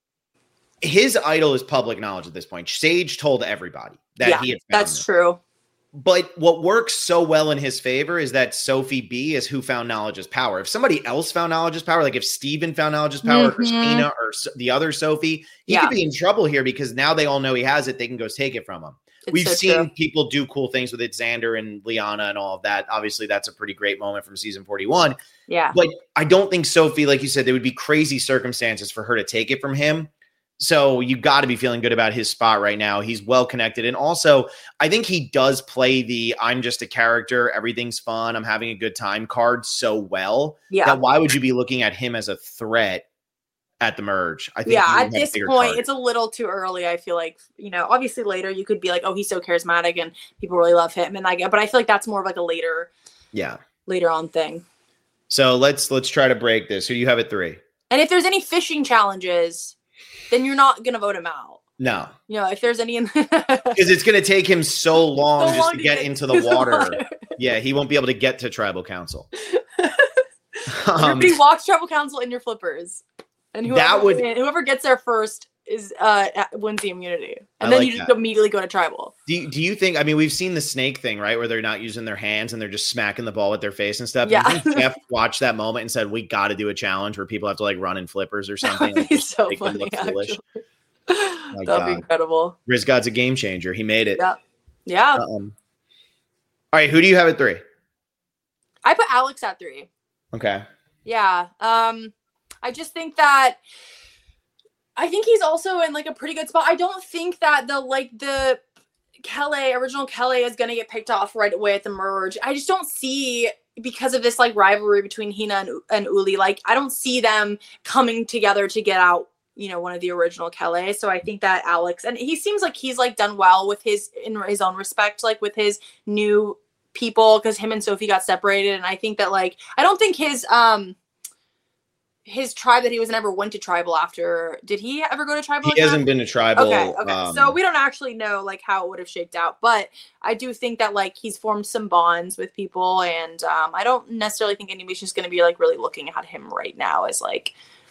his idol is public knowledge at this point. Sage told everybody that yeah, he had found that's him. true. But what works so well in his favor is that Sophie B is who found knowledge is power. If somebody else found knowledge is power, like if Steven found knowledge is power, mm-hmm. or Christina or the other Sophie, he yeah. could be in trouble here because now they all know he has it. They can go take it from him. It's We've so seen true. people do cool things with it, Xander and Liana and all of that. Obviously, that's a pretty great moment from season forty-one. Yeah. But I don't think Sophie, like you said, there would be crazy circumstances for her to take it from him. So you got to be feeling good about his spot right now. He's well connected. And also, I think he does play the I'm just a character, everything's fun, I'm having a good time card so well. Yeah. That why would you be looking at him as a threat at the merge? I think yeah, at this point, target. It's a little too early. I feel like, you know, obviously later you could be like, oh, he's so charismatic and people really love him. And I get, but I feel like that's more of like a later, yeah, later on thing. So let's let's try to break this. Who do you have at three? And if there's any fishing challenges, then you're not gonna vote him out. No. You know, if there's any in because it's gonna take him so long so just long to, to get, get into the water. water. Yeah, he won't be able to get to tribal council. um, Everybody walks tribal council in your flippers. And whoever, that would, whoever gets there first is uh wins the immunity. And I then like you just that. immediately go to tribal. Do you, do you think, I mean, we've seen the snake thing, right? Where they're not using their hands and they're just smacking the ball with their face and stuff. Yeah. Do you think Jeff watched that moment and said, we got to do a challenge where people have to like run in flippers or something? That'd be so funny, actually. That'd God. be incredible. Riz God's a game changer. He made it. Yeah. Yeah. Um, all right. Who do you have at three? I put Alex at three. Okay. Yeah. Um, I just think that I think he's also in like a pretty good spot. I don't think that the like the Kelly, original Kelly is going to get picked off right away at the merge. I just don't see, because of this like rivalry between Hina and, and Uli, like I don't see them coming together to get out, you know, one of the original Kelly. So I think that Alex, and he seems like he's like done well with his, in his own respect, like with his new people, because him and Sophie got separated. And I think that like, I don't think his, um, his tribe that he was never went to tribal after. Did he ever go to tribal? He again? hasn't been to tribal. Okay. Okay. Um, so we don't actually know like how it would have shaked out, but I do think that like he's formed some bonds with people, and um, I don't necessarily think anybody's just going to be like really looking at him right now as like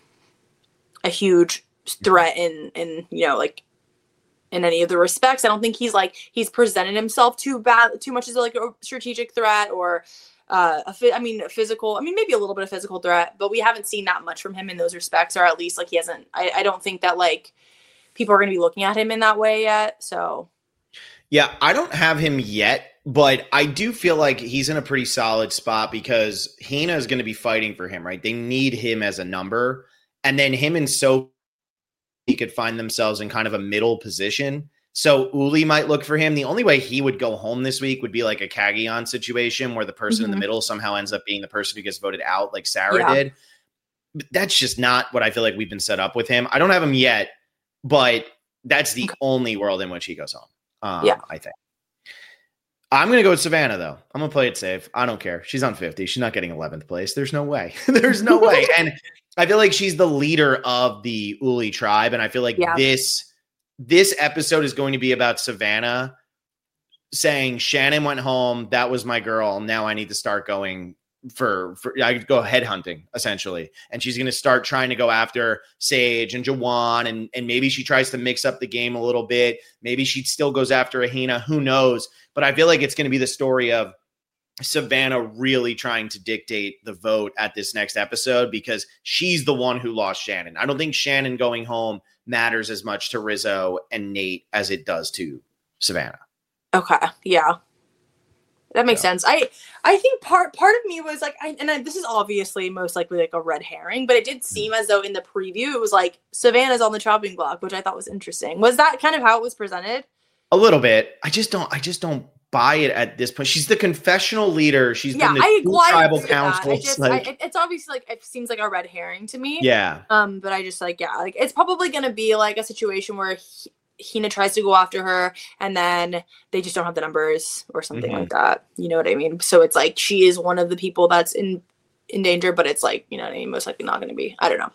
a huge threat in, in, you know, like in any of the respects. I don't think he's like, he's presented himself too bad, too much as like a strategic threat or Uh, a I mean, a physical, I mean, maybe a little bit of physical threat, but we haven't seen that much from him in those respects, or at least like he hasn't, I, I don't think that like people are going to be looking at him in that way yet. So. Yeah, I don't have him yet, but I do feel like he's in a pretty solid spot because Hina is going to be fighting for him, right? They need him as a number, and then him and Sophie could find themselves in kind of a middle position. So Uli might look for him. The only way he would go home this week would be like a Cagayan situation where the person mm-hmm. in the middle somehow ends up being the person who gets voted out, like Sarah yeah. did. But that's just not what I feel like we've been set up with him. I don't have him yet, but that's the only world in which he goes home. Um, yeah. I think. I'm going to go with Savannah, though. I'm going to play it safe. I don't care. She's on fifty. She's not getting eleventh place. There's no way. There's no way. And I feel like she's the leader of the Uli tribe. And I feel like yeah. this – This episode is going to be about Savannah saying Shannon went home. That was my girl. Now I need to start going for, for I could go headhunting essentially. And she's going to start trying to go after Sage and Jawan. And, and maybe she tries to mix up the game a little bit. Maybe she still goes after Ahina. Who knows? But I feel like it's going to be the story of Savannah really trying to dictate the vote at this next episode because she's the one who lost Shannon. I don't think Shannon going home matters as much to Rizzo and Nate as it does to Savannah. Okay. Yeah. That makes so. sense. I, I think part, part of me was like, I, and I, this is obviously most likely like a red herring, but it did seem mm-hmm. as though in the preview, it was like Savannah's on the chopping block, which I thought was interesting. Was that kind of how it was presented? A little bit. I just don't, I just don't buy it at this point. She's the confessional leader. She's yeah, been the I, two well, tribal councils. Like, I, it's obviously like it seems like a red herring to me. Yeah. Um, but I just like yeah, like it's probably gonna be like a situation where he, Hina tries to go after her, and then they just don't have the numbers or something mm-hmm. like that. You know what I mean? So it's like she is one of the people that's in in danger, but it's like you know what I mean, most likely not gonna be. I don't know.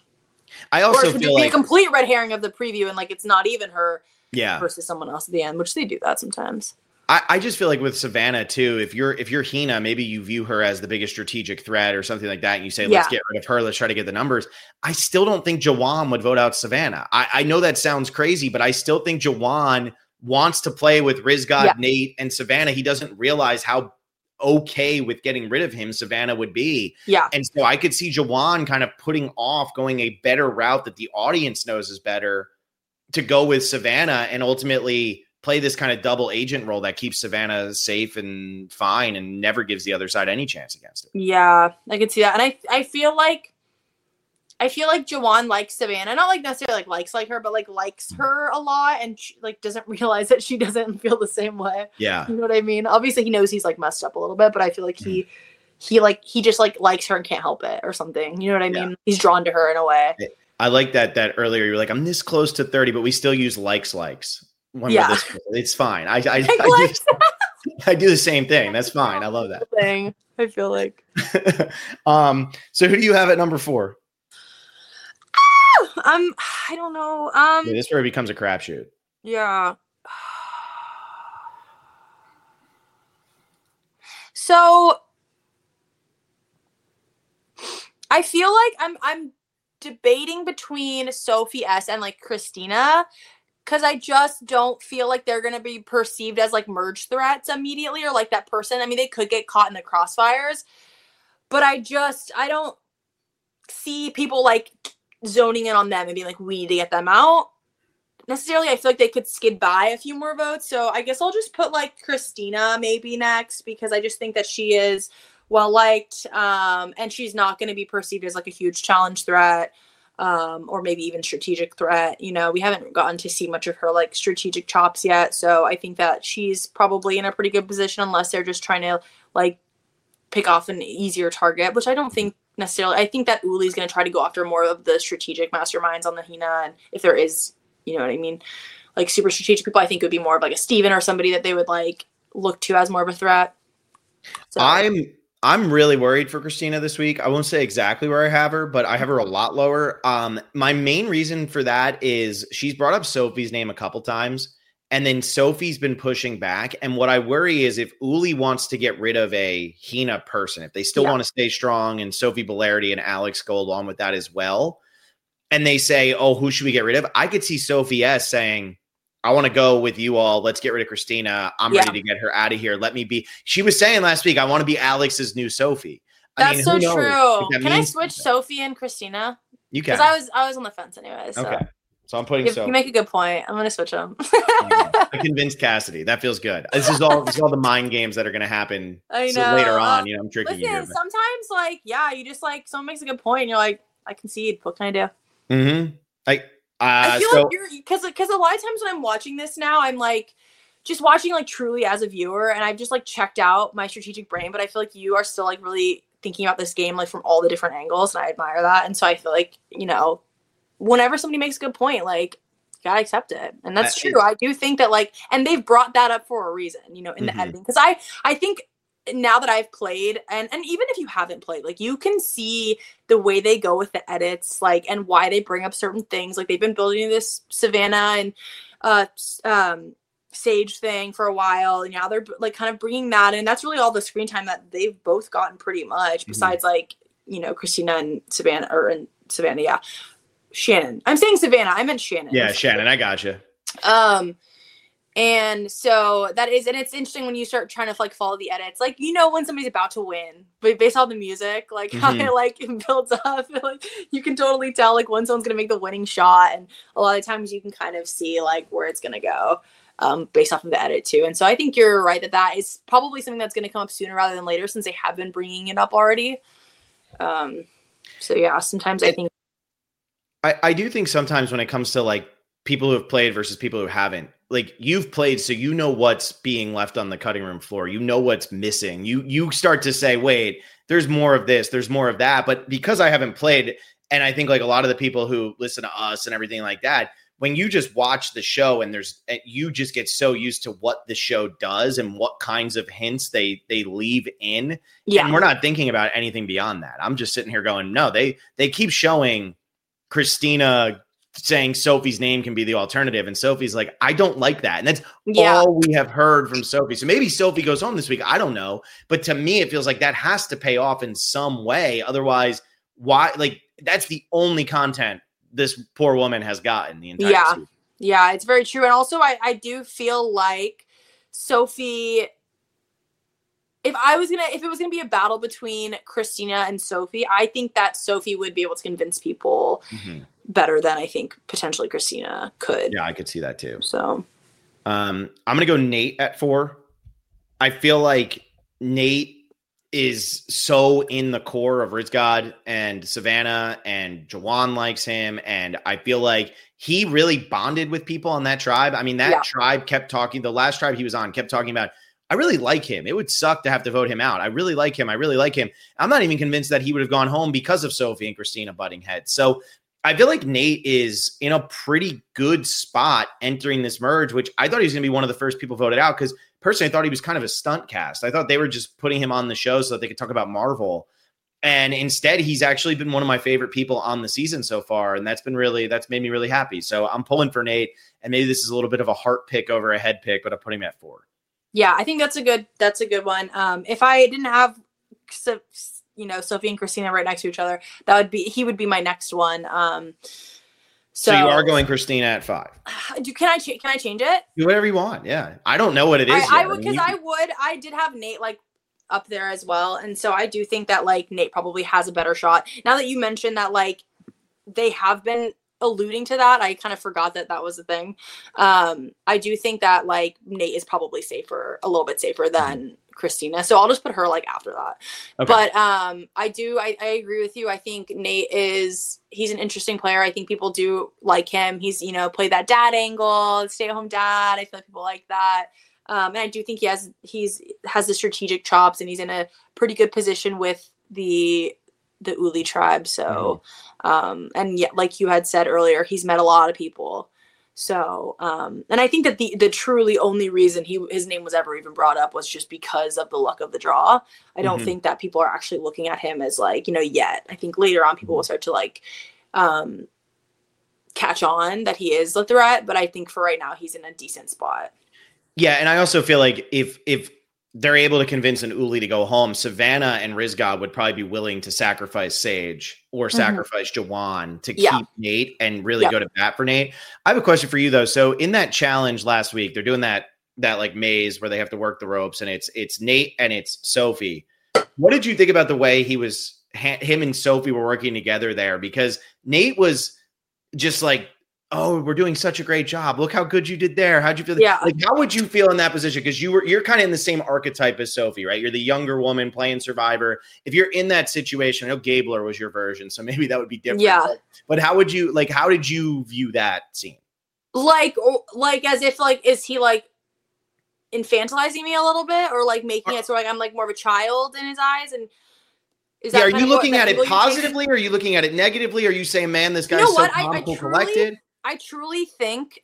I also or it could feel be like a complete red herring of the preview, and like it's not even her. Yeah. Versus someone else at the end, which they do that sometimes. I, I just feel like with Savannah too, if you're if you're Hina, maybe you view her as the biggest strategic threat or something like that, and you say, let's yeah. get rid of her, let's try to get the numbers. I still don't think Jawan would vote out Savannah. I, I know that sounds crazy, but I still think Jawan wants to play with Rizgod, yeah. Nate, and Savannah. He doesn't realize how okay with getting rid of him Savannah would be. Yeah. And so I could see Jawan kind of putting off going a better route that the audience knows is better to go with Savannah and ultimately play this kind of double agent role that keeps Savannah safe and fine and never gives the other side any chance against it. Yeah, I could see that. And I, I feel like I feel like Jawan likes Savannah, not like necessarily like likes like her, but like likes her a lot, and she, like doesn't realize that she doesn't feel the same way. Yeah, you know what I mean. Obviously, he knows he's like messed up a little bit, but I feel like he mm. he like he just like likes her and can't help it or something. You know what I mean? Yeah. He's drawn to her in a way. I like that. That earlier you were like, I'm this close to thirty, but we still use likes likes. When yeah, this, it's fine. I I, I, I, do, I do the same thing. That's fine. I love that thing. I feel like. um. So who do you have at number four? Um, I don't know. Um, yeah, this is where it becomes a crapshoot. Yeah. So I feel like I'm I'm debating between Sophie S and like Christina, because I just don't feel like they're gonna be perceived as like merge threats immediately, or like that person. I mean, they could get caught in the crossfires, but I just I don't see people like zoning in on them and being like, we need to get them out. Necessarily, I feel like they could skid by a few more votes. So I guess I'll just put like Christina maybe next, because I just think that she is well liked, um, and she's not going to be perceived as like a huge challenge threat, um, or maybe even strategic threat. You know, we haven't gotten to see much of her like strategic chops yet. So I think that she's probably in a pretty good position, unless they're just trying to like pick off an easier target, which I don't think necessarily. I think that Uli's going to try to go after more of the strategic masterminds on the Hina, and if there is, you know what I mean, like super strategic people, I think it would be more of like a Steven or somebody that they would like look to as more of a threat. So I'm I'm really worried for Christina this week. I won't say exactly where I have her, but I have her a lot lower. Um, my main reason for that is she's brought up Sophie's name a couple times, and then Sophie's been pushing back. And what I worry is if Uli wants to get rid of a Hina person, if they still yeah. want to stay strong, and Sophie Bellardi and Alex go along with that as well, and they say, oh, who should we get rid of? I could see Sophie S saying, I want to go with you all. Let's get rid of Christina. I'm yeah. ready to get her out of here. Let me be. She was saying last week, I want to be Alex's new Sophie. I That's mean, so true. That can I switch something. Sophie and Christina? You can. Because I was I was on the fence anyway. So. Okay. So I'm putting you, Sophie. You make a good point. I'm going to switch them. I convinced Cassidy. That feels good. This is all this is all the mind games that are going to happen I know. So later on. You know, I'm tricking Listen, you. Here, sometimes, like, yeah, you just like someone makes a good point, and you're like, I concede. What can I do? Mm-hmm. I. Uh, I feel so, like you're because because a lot of times when I'm watching this now, I'm like just watching like truly as a viewer, and I've just like checked out my strategic brain. But I feel like you are still like really thinking about this game like from all the different angles, and I admire that. And so I feel like, you know, whenever somebody makes a good point, like you gotta accept it, and that's uh, true. I do think that like, and they've brought that up for a reason, you know, in mm-hmm. the editing, because I I think. Now that I've played, and, and even if you haven't played, like you can see the way they go with the edits, like, and why they bring up certain things. Like they've been building this Savannah and uh, um, Sage thing for a while, and now they're like kind of bringing that in. That's really all the screen time that they've both gotten pretty much, mm-hmm. besides like, you know, Christina and Savannah, or and Savannah, yeah, Shannon. I'm saying Savannah. I meant Shannon. Yeah, Shannon. I gotcha. Um. And so that is, and it's interesting when you start trying to like follow the edits, like, you know, when somebody's about to win, but based on the music, like mm-hmm. how it like builds up, like you can totally tell like when someone's going to make the winning shot. And a lot of times you can kind of see like where it's going to go um, based off of the edit too. And so I think you're right that that is probably something that's going to come up sooner rather than later, since they have been bringing it up already. Um, so yeah, sometimes I think. I, I do think sometimes when it comes to like people who have played versus people who haven't, like you've played, so you know what's being left on the cutting room floor. You know what's missing. You you start to say, wait, there's more of this, there's more of that. But because I haven't played, and I think like a lot of the people who listen to us and everything like that, when you just watch the show and there's, you just get so used to what the show does and what kinds of hints they they leave in. Yeah. And we're not thinking about anything beyond that. I'm just sitting here going, no, they they keep showing Christina saying Sophie's name can be the alternative. And Sophie's like, I don't like that. And that's yeah. all we have heard from Sophie. So maybe Sophie goes home this week. I don't know. But to me, it feels like that has to pay off in some way. Otherwise, why? Like, that's the only content this poor woman has gotten the entire yeah. season. Yeah, it's very true. And also, I, I do feel like Sophie, if I was going to, if it was going to be a battle between Christina and Sophie, I think that Sophie would be able to convince people mm-hmm. better than I think potentially Christina could. Yeah, I could see that too. So um, I'm going to go Nate at four. I feel like Nate is so in the core of Rizgod and Savannah, and Jawan likes him. And I feel like he really bonded with people on that tribe. I mean, that yeah. tribe kept talking. The last tribe he was on kept talking about, I really like him. It would suck to have to vote him out. I really like him. I really like him. I'm not even convinced that he would have gone home because of Sophie and Christina butting heads. So I feel like Nate is in a pretty good spot entering this merge, which I thought he was going to be one of the first people voted out, because personally I thought he was kind of a stunt cast. I thought they were just putting him on the show so that they could talk about Marvel. And instead, he's actually been one of my favorite people on the season so far. And that's been really, that's made me really happy. So I'm pulling for Nate. And maybe this is a little bit of a heart pick over a head pick, but I'm putting him at four. Yeah, I think that's a good, that's a good one. Um, if I didn't have, you know, Sophie and Christina right next to each other, that would be, he would be my next one. Um, so, so you are going Christina at five. Do, can I, ch- can I change it? Do whatever you want. Yeah. I don't know what it is. I, I would, cause I, mean, I would, I did have Nate like up there as well. And so I do think that like Nate probably has a better shot. Now that you mentioned that, like they have been alluding to that, I kind of forgot that that was a thing. Um, I do think that like Nate is probably safer, a little bit safer than Christina. So I'll just put her like after that. Okay. But um, I do, I, I agree with you. I think Nate is, he's an interesting player. I think people do like him. He's, you know, played that dad angle, stay at home dad. I feel like people like that. Um, and I do think he has, he's has the strategic chops, and he's in a pretty good position with the, the Uli tribe. So, mm-hmm. um, and yet, like you had said earlier, he's met a lot of people. So, um, and I think that the, the truly only reason he, his name was ever even brought up was just because of the luck of the draw. I don't mm-hmm. think that people are actually looking at him as like, you know, yet. I think later on people will start to like, um, catch on that he is a threat, but I think for right now, he's in a decent spot. Yeah, and I also feel like if if they're able to convince an Uli to go home, Savannah and Rizgod would probably be willing to sacrifice Sage or mm-hmm. sacrifice Jawan to yeah. keep Nate and really yeah. go to bat for Nate. I have a question for you though. So in that challenge last week, they're doing that that like maze where they have to work the ropes, and it's it's Nate and it's Sophie. What did you think about the way he was him and Sophie were working together there? Because Nate was just like, oh, we're doing such a great job. Look how good you did there. How'd you feel? Yeah. Like, how would you feel in that position? Because you were, you're kind of in the same archetype as Sophie, right? You're the younger woman playing Survivor. If you're in that situation, I know Gabler was your version, so maybe that would be different. Yeah. But, but how would you, like, how did you view that scene? Like, like as if, like, is he, like, infantilizing me a little bit, or, like, making it so, like, I'm, like, more of a child in his eyes? And is that yeah, are you looking what, at it positively, or are you looking at it negatively? Or are you saying, man, this guy's you know so what? calm, I, I cool, truly, collected? I truly think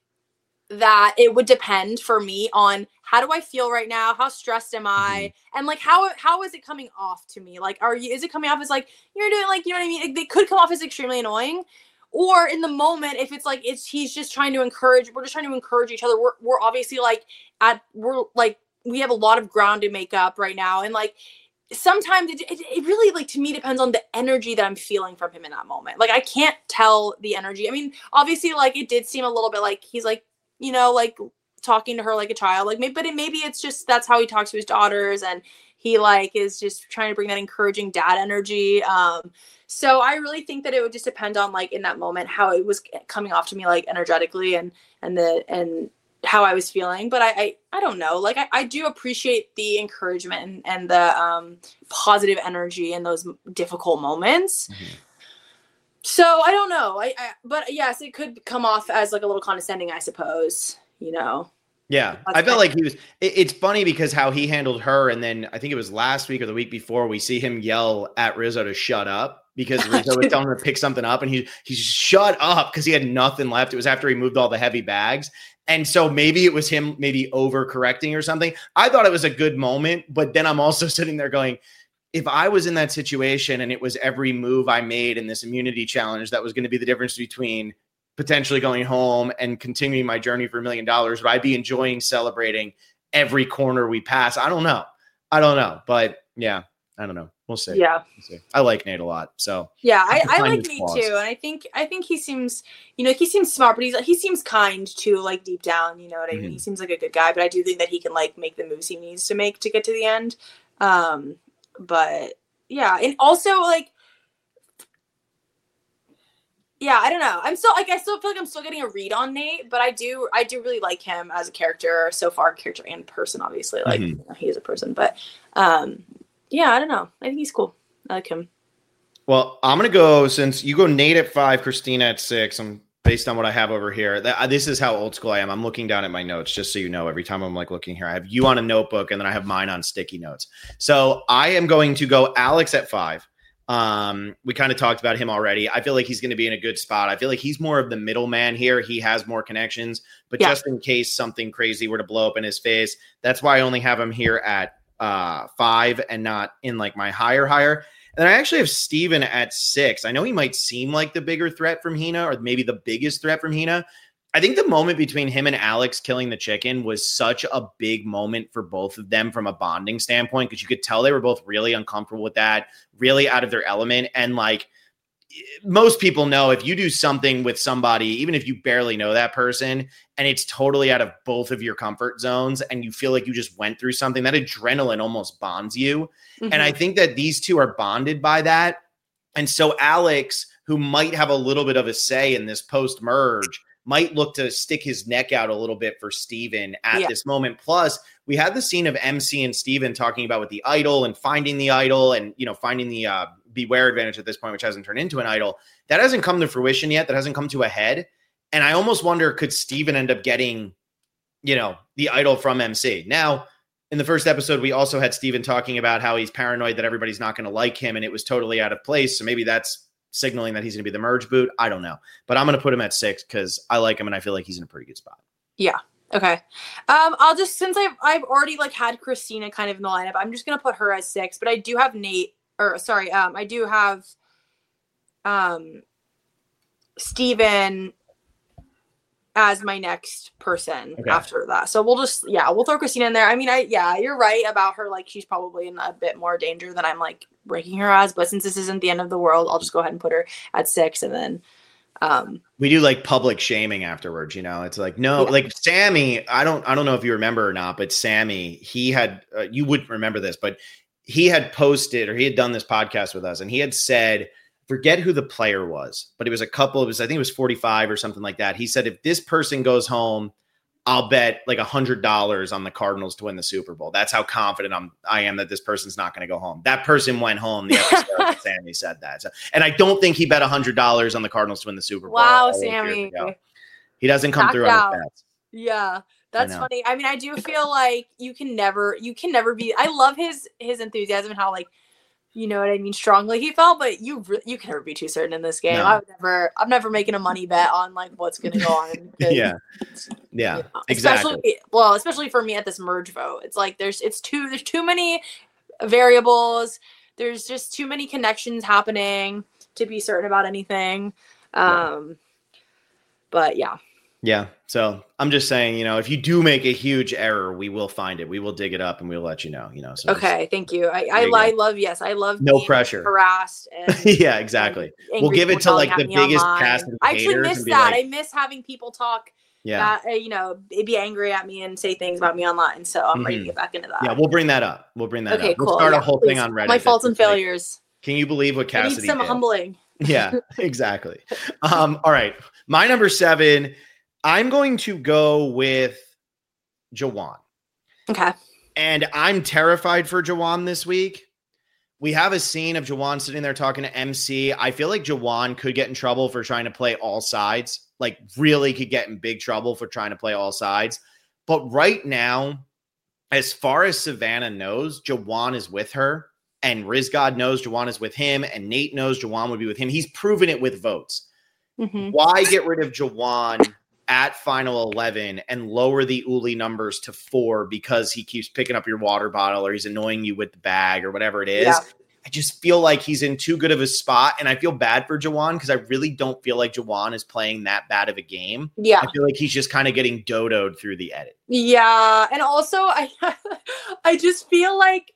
that it would depend for me on how do I feel right now? How stressed am I? Mm-hmm. And like, how, how is it coming off to me? Like, are you, is it coming off as like, you're doing like, you know what I mean? It, they could come off as extremely annoying, or in the moment, if it's like, it's, he's just trying to encourage, we're just trying to encourage each other. We're, we're obviously like at, we're like, we have a lot of ground to make up right now. And like, sometimes it, it, it really, like, to me, depends on the energy that I'm feeling from him in that moment. Like, I can't tell the energy. I mean, obviously, like, it did seem a little bit like he's like, you know, like talking to her like a child, like maybe, but it, maybe it's just, that's how he talks to his daughters. And he like is just trying to bring that encouraging dad energy. Um, so I really think that it would just depend on, like, in that moment, how it was coming off to me, like, energetically, and, and the, and how I was feeling. But I, I, I don't know. Like, I, I do appreciate the encouragement and, and the um, positive energy in those difficult moments. Mm-hmm. So I don't know. I, I, but yes, it could come off as like a little condescending, I suppose, you know? Yeah. That's I felt like he was, it, it's funny because how he handled her. And then I think it was last week or the week before, we see him yell at Rizzo to shut up because Rizzo was telling him to pick something up, and he, he shut up because he had nothing left. It was after he moved all the heavy bags. And so maybe it was him maybe overcorrecting or something. I thought it was a good moment, but then I'm also sitting there going, if I was in that situation and it was every move I made in this immunity challenge that was going to be the difference between potentially going home and continuing my journey for a million dollars, would I be enjoying celebrating every corner we pass? I don't know. I don't know. But yeah, I don't know. We'll see. Yeah. We'll see. I like Nate a lot. So yeah, I, I like Nate too. And I think, I think he seems, you know, he seems smart, but he's he seems kind too, like deep down, you know what I mean? Mm-hmm. He seems like a good guy, but I do think that he can like make the moves he needs to make to get to the end. Um, but yeah. And also like, yeah, I don't know. I'm still like, I still feel like I'm still getting a read on Nate, but I do, I do really like him as a character so far, character and person, obviously, like mm-hmm. you know, he is a person, but, um, Yeah, I don't know. I think he's cool. I like him. Well, I'm going to go, since you go Nate at five, Christina at six, I'm based on what I have over here. That, this is how old school I am. I'm looking down at my notes, just so you know, every time I'm like looking here, I have you on a notebook and then I have mine on sticky notes. So I am going to go Alex at five. Um, we kind of talked about him already. I feel like he's going to be in a good spot. I feel like he's more of the middleman here. He has more connections, but yeah. just in case something crazy were to blow up in his face, that's why I only have him here at uh, five and not in like my higher, higher. And I actually have Steven at six. I know he might seem like the bigger threat from Hina, or maybe the biggest threat from Hina. I think the moment between him and Alex killing the chicken was such a big moment for both of them from a bonding standpoint, because you could tell they were both really uncomfortable with that, really out of their element. And like most people know, if you do something with somebody, even if you barely know that person, and it's totally out of both of your comfort zones, and you feel like you just went through something, that adrenaline almost bonds you. Mm-hmm. And I think that these two are bonded by that. And so Alex, who might have a little bit of a say in this post-merge, might look to stick his neck out a little bit for Steven at yeah. this moment. Plus, we had the scene of M C and Steven talking about with the idol and finding the idol and, you know, finding the uh, beware advantage at this point, which hasn't turned into an idol. That hasn't come to fruition yet. That hasn't come to a head. And I almost wonder, could Steven end up getting, you know, the idol from M C? Now, in the first episode, we also had Steven talking about how he's paranoid that everybody's not going to like him, and it was totally out of place. So maybe that's signaling that he's going to be the merge boot. I don't know, but I'm going to put him at six because I like him and I feel like he's in a pretty good spot. Yeah. Okay. Um, I'll just, since I've, I've already like had Christina kind of in the lineup, I'm just going to put her as six, but I do have Nate or sorry. Um, I do have, um, Steven as my next person okay. after that. So we'll just, yeah, we'll throw Christina in there. I mean, I, yeah, you're right about her. Like, she's probably in a bit more danger than I'm like ranking her as, but since this isn't the end of the world, I'll just go ahead and put her at six. And then, um, we do like public shaming afterwards, you know, it's like, no, yeah. like Sammy, I don't, I don't know if you remember or not, but Sammy, he had, uh, you wouldn't remember this, but he had posted, or he had done this podcast with us, and he had said, forget who the player was, but it was a couple of us. I think it was forty-five or something like that. He said, if this person goes home, I'll bet like a hundred dollars on the Cardinals to win the Super Bowl. That's how confident I'm, I am that this person's not going to go home. That person went home the episode that Sammy said that. So, and I don't think he bet a hundred dollars on the Cardinals to win the Super Bowl. Wow, Sammy. He doesn't come Knocked through out. on his bets. Yeah. That's I funny. I mean, I do feel like you can never, you can never be, I love his, his enthusiasm and how like, you know what I mean, strongly he felt, but you re- you can never be too certain in this game. No. I would never, I'm never making a money bet on like what's going to go on. yeah, yeah, you know, exactly. Especially, well, especially for me at this merge vote, it's like there's it's too there's too many variables. There's just too many connections happening to be certain about anything. Um, yeah. But yeah. Yeah. So I'm just saying, you know, if you do make a huge error, we will find it. We will dig it up and we'll let you know, you know. So okay. Thank you. I, I, I love, yes, I love no pressure, harassed. And, yeah, exactly. And we'll give it to like the biggest cast of I actually miss that. Like, I miss having people talk, yeah, that, uh, you know, be angry at me and say things about me online. So I'm mm-hmm. ready to get back into that. Yeah. We'll bring that up. We'll bring that okay, up. We'll cool. start yeah, a whole please. thing on Reddit. My faults and failures. Like, can you believe what Cassidy did? Some did? humbling. Yeah, exactly. um, all right. My number seven, I'm going to go with Jawan. Okay. And I'm terrified for Jawan this week. We have a scene of Jawan sitting there talking to M C. I feel like Jawan could get in trouble for trying to play all sides. Like really could get in big trouble for trying to play all sides. But right now, as far as Savannah knows, Jawan is with her. And Rizgod knows Jawan is with him. And Nate knows Jawan would be with him. He's proven it with votes. Mm-hmm. Why get rid of Jawan at final eleven and lower the Uli numbers to four because he keeps picking up your water bottle or he's annoying you with the bag or whatever it is? Yeah. I just feel like he's in too good of a spot, and I feel bad for Jawan because I really don't feel like Jawan is playing that bad of a game. Yeah. I feel like he's just kind of getting dodoed through the edit. Yeah. And also I I just feel like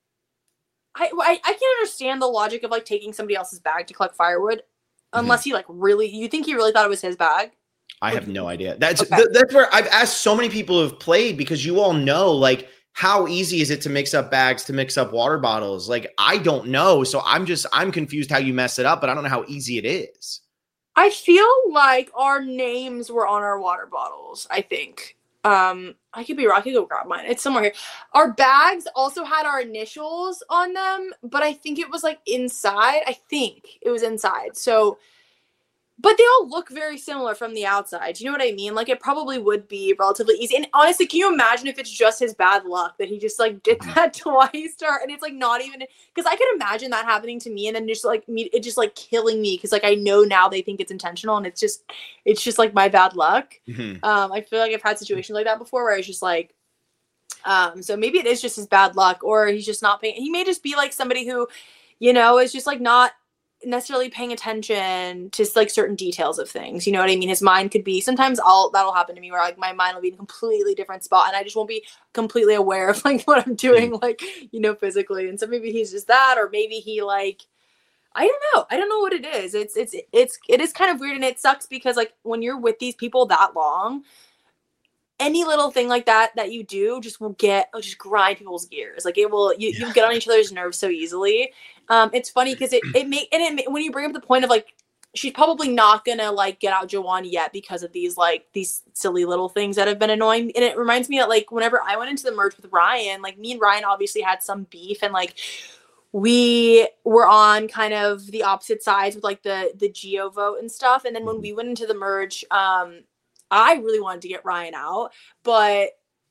I, I I can't understand the logic of like taking somebody else's bag to collect firewood unless mm-hmm. he like really, you think he really thought it was his bag? I have no idea. That's okay. th- that's where I've asked so many people who have played because you all know, like, how easy is it to mix up bags, to mix up water bottles? Like, I don't know. So I'm just, I'm confused how you mess it up, but I don't know how easy it is. I feel like our names were on our water bottles, I think. Um, I could be wrong. I could go grab mine. It's somewhere here. Our bags also had our initials on them, but I think it was like inside. I think it was inside. So, but they all look very similar from the outside. Do you know what I mean? Like it probably would be relatively easy. And honestly, can you imagine if it's just his bad luck that he just like did that twice or, and it's like not even, because I could imagine that happening to me and then just like me, it just like killing me. Cause like I know now they think it's intentional and it's just, it's just like my bad luck. Mm-hmm. Um, I feel like I've had situations like that before where I was just like, um, so maybe it is just his bad luck or he's just not paying. He may just be like somebody who, you know, is just like not necessarily paying attention to like certain details of things. You know what I mean? His mind could be, sometimes I'll, that'll happen to me where like my mind will be in a completely different spot and I just won't be completely aware of like what I'm doing, like, you know, physically. And so maybe he's just that, or maybe he like, I don't know. I don't know what it is. It's, it's, it's, it is kind of weird. And it sucks because like when you're with these people that long, any little thing like that that you do just will get, will just grind people's gears. Like it will, you, yeah. you get on each other's nerves so easily. Um, it's funny because it, it make, and it, when you bring up the point of like, she's probably not gonna like get out Joanne yet because of these like these silly little things that have been annoying. And it reminds me that like whenever I went into the merge with Ryan, like me and Ryan obviously had some beef and like we were on kind of the opposite sides with like the the Geo vote and stuff. And then when we went into the merge, um, I really wanted to get Ryan out, but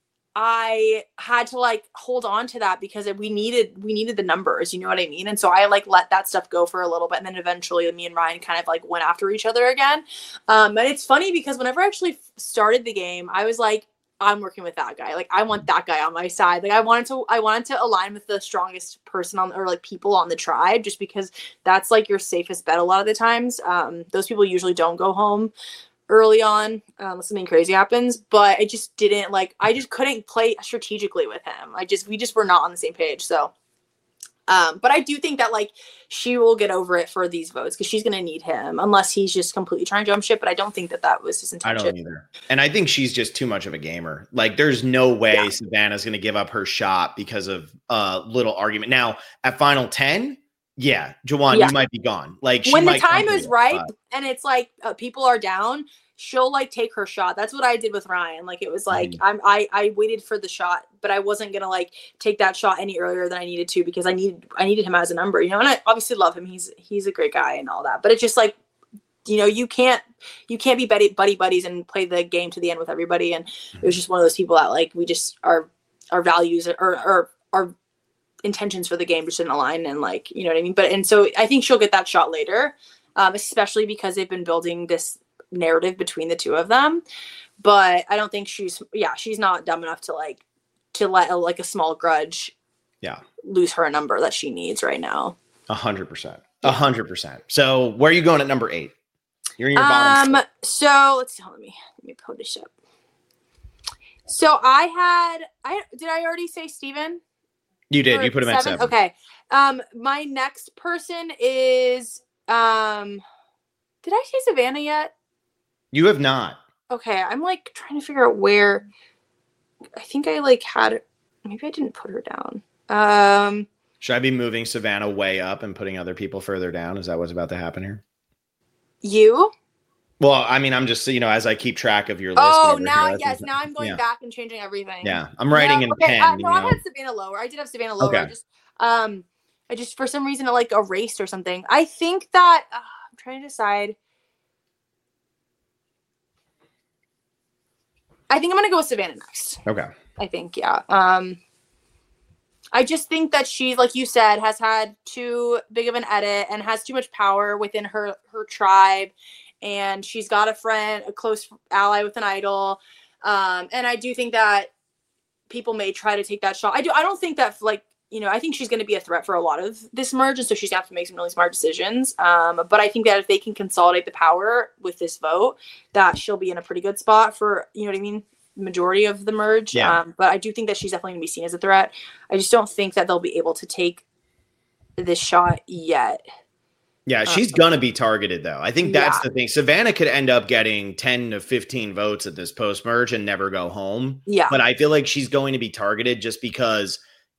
I had to like hold on to that because we needed, we needed the numbers, you know what I mean? And so I like let that stuff go for a little bit. And then eventually me and Ryan kind of like went after each other again. Um, and it's funny because whenever I actually started the game, I was like, I'm working with that guy. Like I want that guy on my side. Like I wanted to, I wanted to align with the strongest person on, or like people on the tribe, just because that's like your safest bet a lot of the times. Um, those people usually don't go home early on, um, something crazy happens, but I just didn't like, I just couldn't play strategically with him. I just, we just were not on the same page. So, um, but I do think that like she will get over it for these votes because she's going to need him unless he's just completely trying to jump ship. But I don't think that that was his intention. I don't either. And I think she's just too much of a gamer. Like there's no way yeah. Savannah's going to give up her shot because of a little argument. Now at final ten, yeah, Joanne, yeah. you might be gone. Like she when the time is right but... and it's like uh, people are down, she'll like take her shot. That's what I did with Ryan. Like it was like mm. I'm I I waited for the shot, but I wasn't gonna like take that shot any earlier than I needed to because I needed I needed him as a number, you know. And I obviously love him. He's he's a great guy and all that. But it's just like, you know, you can't you can't be buddy buddy buddies and play the game to the end with everybody. And mm. it was just one of those people that like we just our our values or or our intentions for the game just didn't align, and like, you know what I mean? But and so I think she'll get that shot later, um, especially because they've been building this narrative between the two of them. But I don't think she's yeah, she's not dumb enough to like to let a, like a small grudge yeah lose her a number that she needs right now. A hundred percent. A hundred percent. So where are you going at number eight? You're in your bottom. Um so let's see, let me let me pull this up. So I had I did I already say Steven? You did. You put him seven? at seven. Okay. Um, my next person is. Um, did I say Savannah yet? You have not. Okay, I'm like trying to figure out where. I think I like had. Maybe I didn't put her down. Um, Should I be moving Savannah way up and putting other people further down? Is that what's about to happen here? You? Well, I mean, I'm just, you know, as I keep track of your list. Oh, now, here, yes, now I'm going yeah. back and changing everything. Yeah, I'm writing no, in okay, pen. Uh, no, you I know? had Savannah lower. I did have Savannah lower. Okay. I just, um, I just, for some reason, it like erased or something. I think that, uh, I'm trying to decide. I think I'm going to go with Savannah next. Okay. I think, yeah. Um, I just think that she, like you said, has had too big of an edit and has too much power within her, her tribe. And she's got a friend, a close ally with an idol. Um, and I do think that people may try to take that shot. I do. I don't think that, like, you know, I think she's going to be a threat for a lot of this merge. And so she's going to have to make some really smart decisions. Um, but I think that if they can consolidate the power with this vote, that she'll be in a pretty good spot for, you know what I mean? Majority of the merge. Yeah. Um, but I do think that she's definitely going to be seen as a threat. I just don't think that they'll be able to take this shot yet. Yeah, she's um, going to be targeted, though. I think that's yeah. the thing. Savannah could end up getting ten to fifteen votes at this post-merge and never go home. Yeah. But I feel like she's going to be targeted just because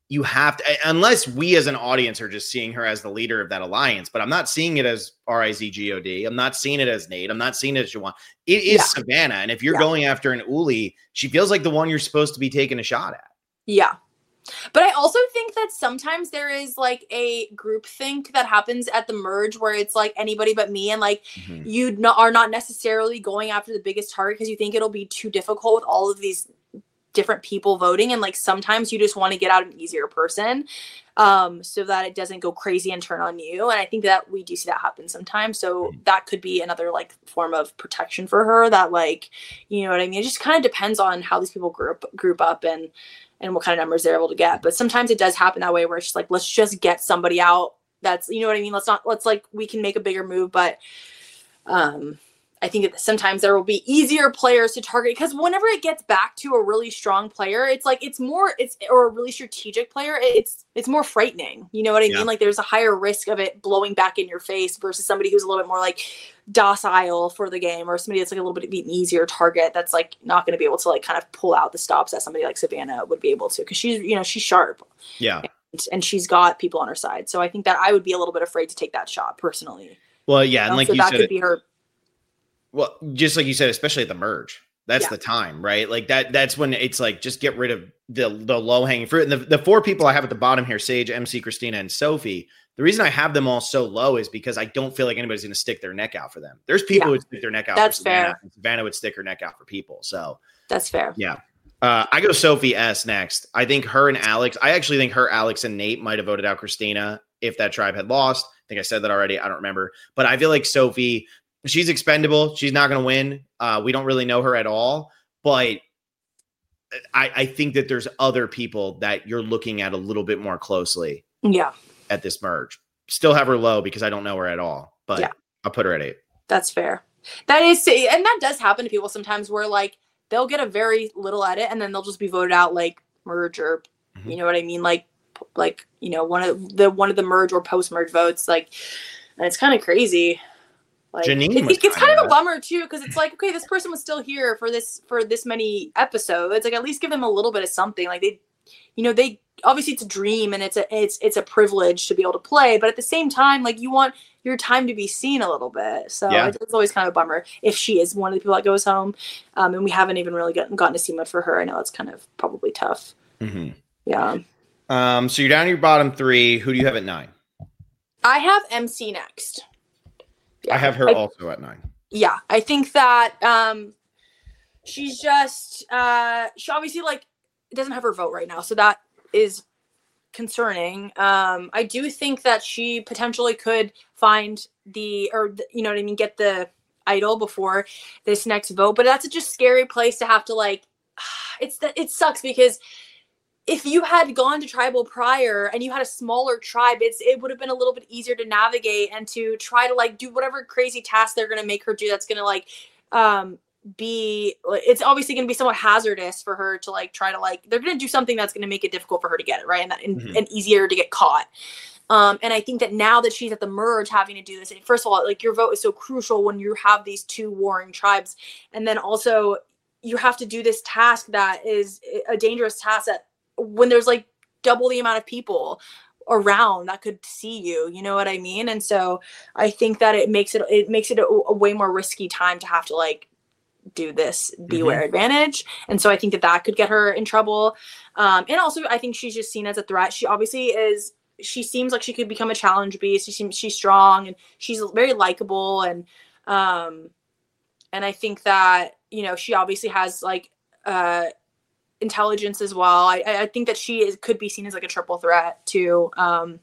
you have to, unless we as an audience are just seeing her as the leader of that alliance, but I'm not seeing it as R I Z G O D. I'm not seeing it as Nate. I'm not seeing it as Juwan. It is yeah. Savannah. And if you're yeah. going after an Uli, she feels like the one you're supposed to be taking a shot at. Yeah. But I also think that sometimes there is like a group think that happens at the merge where it's like anybody but me. And like mm-hmm. you not, are not necessarily going after the biggest target because you think it'll be too difficult with all of these different people voting. And like sometimes you just want to get out an easier person um, so that it doesn't go crazy and turn on you. And I think that we do see that happen sometimes. So mm-hmm. that could be another like form of protection for her that like, you know what I mean? It just kind of depends on how these people group group up and and what kind of numbers they're able to get. But sometimes it does happen that way where it's just like, let's just get somebody out. That's, you know what I mean? Let's not, let's like, we can make a bigger move. But um, I think that sometimes there will be easier players to target because whenever it gets back to a really strong player, it's like, it's more, it's, or a really strategic player, it's, it's more frightening. You know what I yeah. mean? Like there's a higher risk of it blowing back in your face versus somebody who's a little bit more like docile for the game or somebody that's like a little bit of an easier target that's like not going to be able to like kind of pull out the stops that somebody like Savannah would be able to because she's, you know, she's sharp. Yeah. And, and she's got people on her side. So I think that I would be a little bit afraid to take that shot personally. Well, yeah. And like so you that said, could be her. Well, just like you said, especially at the merge, that's yeah. the time, right? Like that, that's when it's like, just get rid of the, the low hanging fruit. And the, the four people I have at the bottom here, Sage, M C, Christina, and Sophie. The reason I have them all so low is because I don't feel like anybody's going to stick their neck out for them. There's people yeah. who would stick their neck out that's for Savannah. Fair. And Savannah would stick her neck out for people. So that's fair. Yeah. Uh, I go Sophie S next. I think her and Alex, I actually think her, Alex, and Nate might have voted out Christina if that tribe had lost. I think I said that already. I don't remember. But I feel like Sophie, she's expendable. She's not going to win. Uh, we don't really know her at all. But I, I think that there's other people that you're looking at a little bit more closely. Yeah. At this merge. Still have her low because I don't know her at all. But yeah. I'll put her at eight. That's fair. That is, and that does happen to people sometimes where like they'll get a very little edit and then they'll just be voted out like merge or mm-hmm. you know what I mean? Like, like, you know, one of the, one of the merge or post merge votes, like, and it's kind of crazy. Like, Janine it, it's kind of a bummer too. Cause it's like, okay, this person was still here for this, for this many episodes. Like at least give them a little bit of something. Like they, you know, they, obviously it's a dream and it's a, it's, it's a privilege to be able to play, but at the same time, like you want your time to be seen a little bit. So yeah. it's always kind of a bummer if she is one of the people that goes home. Um, and we haven't even really gotten, gotten to see much for her. I know it's kind of probably tough. Mm-hmm. Yeah. Um, so you're down to your bottom three. Who do you have at nine? I have M C next. Yeah, I have her I, also at nine. Yeah. I think that um, she's just, uh, she obviously like doesn't have her vote right now. So that is concerning. Um, I do think that she potentially could find the, or the, you know what I mean, get the idol before this next vote, but that's a just scary place to have to like, it's that it sucks because if you had gone to tribal prior and you had a smaller tribe, it's it would have been a little bit easier to navigate and to try to like do whatever crazy task they're going to make her do. That's going to like, um, be it's obviously going to be somewhat hazardous for her to like try to like they're going to do something that's going to make it difficult for her to get it right and that and, mm-hmm. and easier to get caught um and I think that now that she's at the merge having to do this, first of all, like your vote is so crucial when you have these two warring tribes, and then also you have to do this task that is a dangerous task that when there's like double the amount of people around that could see you, you know what I mean? And so I think that it makes it it makes it a, a way more risky time to have to like do this beware mm-hmm. advantage. And so I think that that could get her in trouble. Um, and also I think she's just seen as a threat. She obviously is, she seems like she could become a challenge beast. She seems she's strong and she's very likable. And, um, and I think that, you know, she obviously has like, uh, intelligence as well. I, I think that she is, could be seen as like a triple threat too. Um,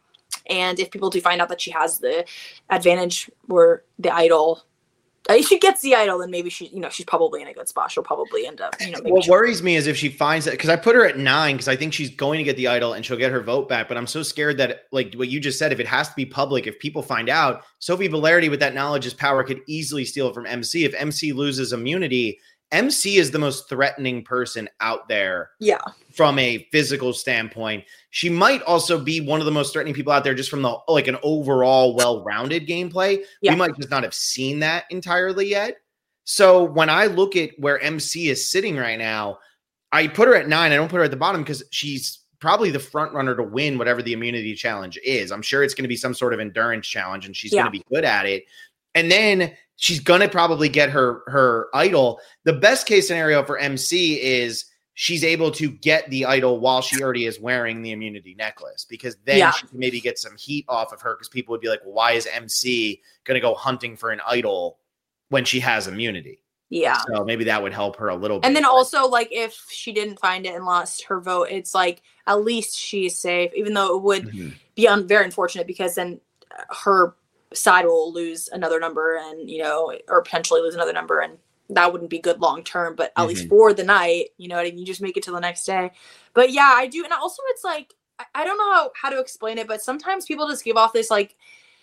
and if people do find out that she has the advantage or the idol, if she gets the idol, then maybe she, you know, she's probably in a good spot. She'll probably end up, you know. What worries me is if she finds that, because I put her at nine because I think she's going to get the idol and she'll get her vote back. But I'm so scared that, like what you just said, if it has to be public, if people find out, Sophie Valerdi with that knowledge is power could easily steal it from M C. If M C loses immunity, M C is the most threatening person out there. Yeah. From a physical standpoint. She might also be one of the most threatening people out there just from the like an overall well-rounded gameplay. Yeah. We might just not have seen that entirely yet. So when I look at where M C is sitting right now, I put her at nine. I don't put her at the bottom because she's probably the front runner to win whatever the immunity challenge is. I'm sure it's going to be some sort of endurance challenge, and she's yeah. going to be good at it. And then she's going to probably get her, her idol. The best case scenario for M C is she's able to get the idol while she already is wearing the immunity necklace, because then yeah. she can maybe get some heat off of her, because people would be like, well, why is M C going to go hunting for an idol when she has immunity? Yeah. So maybe that would help her a little bit. And then also, like, if she didn't find it and lost her vote, it's like, at least she's safe, even though it would mm-hmm. be un- very unfortunate, because then her side will lose another number, and, you know, or potentially lose another number, and that wouldn't be good long term, but at mm-hmm. least for the night, you know what I mean? You just make it to the next day. But yeah, I do. And also, it's like, I, I don't know how, how to explain it, but sometimes people just give off this like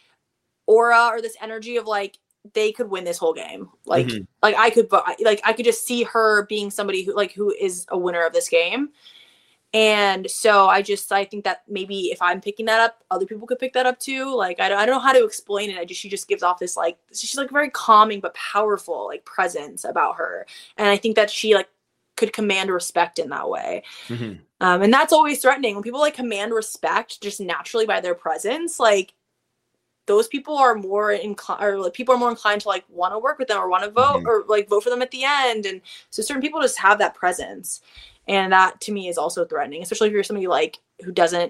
aura or this energy of like, they could win this whole game. Like, mm-hmm. like I could, like, I could just see her being somebody who like, who is a winner of this game. And so I just, I think that maybe if I'm picking that up, other people could pick that up too. Like, I don't, I don't know how to explain it. I just, she just gives off this, like, she's like very calming, but powerful, like, presence about her. And I think that she like could command respect in that way. Mm-hmm. Um, and that's always threatening when people like command respect just naturally by their presence. Like, those people are more inclined, or like people are more inclined to like want to work with them or want to vote mm-hmm. or like vote for them at the end. And so certain people just have that presence. And that to me is also threatening, especially if you're somebody like who doesn't,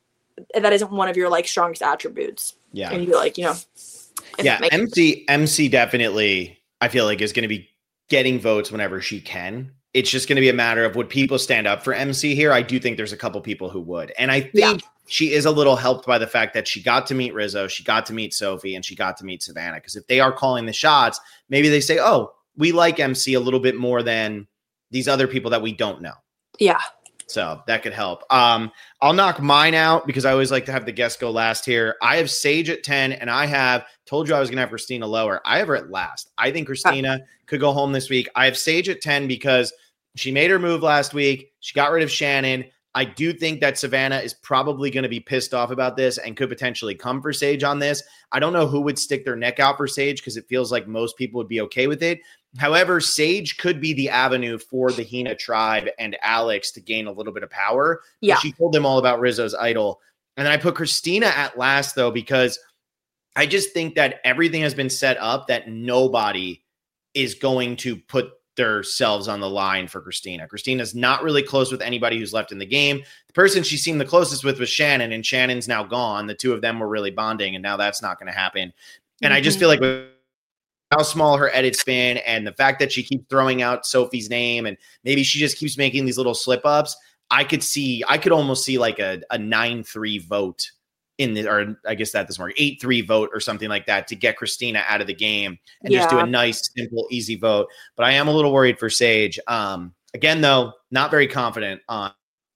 that isn't one of your like strongest attributes. Yeah. And you're like, you know, yeah, M C, M C definitely, I feel like is going to be getting votes whenever she can. It's just going to be a matter of would people stand up for M C here? I do think there's a couple people who would. And I think yeah. she is a little helped by the fact that she got to meet Rizzo, she got to meet Sophie, and she got to meet Savannah. Because if they are calling the shots, maybe they say, oh, we like M C a little bit more than these other people that we don't know. Yeah. So that could help. Um, I'll knock mine out because I always like to have the guests go last here. I have Sage at ten, and I have told you I was going to have Christina lower. I have her at last. I think Christina oh. could go home this week. I have Sage at ten because she made her move last week. She got rid of Shannon. I do think that Savannah is probably going to be pissed off about this and could potentially come for Sage on this. I don't know who would stick their neck out for Sage because it feels like most people would be okay with it. However, Sage could be the avenue for the Hina tribe and Alex to gain a little bit of power. Yeah. She told them all about Rizzo's idol. And then I put Christina at last, though, because I just think that everything has been set up that nobody is going to put themselves on the line for Christina. Christina's not really close with anybody who's left in the game. The person she seemed the closest with was Shannon, and Shannon's now gone. The two of them were really bonding, and now that's not going to happen. And mm-hmm. I just feel like with how small her edit's been and the fact that she keeps throwing out Sophie's name and maybe she just keeps making these little slip ups, I could see, I could almost see like a, a nine three vote in the, or I guess that this morning, eight three vote or something like that to get Christina out of the game and yeah. just do a nice, simple, easy vote. But I am a little worried for Sage. Um, again, though, not very confident on,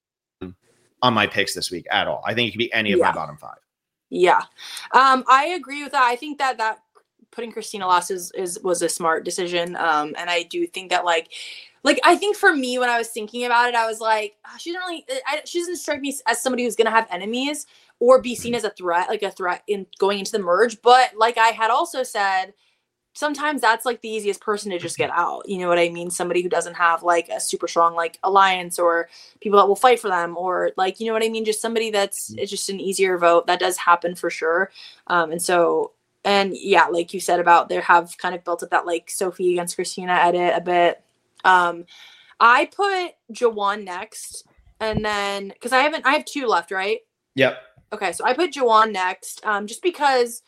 on my picks this week at all. I think it could be any of yeah. my bottom five. Yeah. Um, I agree with that. I think that that, putting Christina last is, is was a smart decision. Um, and I do think that like, like, I think for me, when I was thinking about it, I was like, oh, she doesn't really, I, she doesn't strike me as somebody who's going to have enemies or be seen as a threat, like a threat in going into the merge. But like I had also said, sometimes that's like the easiest person to just get out. You know what I mean? Somebody who doesn't have like a super strong, like alliance or people that will fight for them or like, you know what I mean? Just somebody that's it's just an easier vote. That does happen for sure. Um, and so, And yeah, like you said about they have kind of built up that like Sophie against Christina edit a bit. Um, I put Jawan next, and then because I haven't, I have two left, right? Yep. Okay, so I put Jawan next, um, just because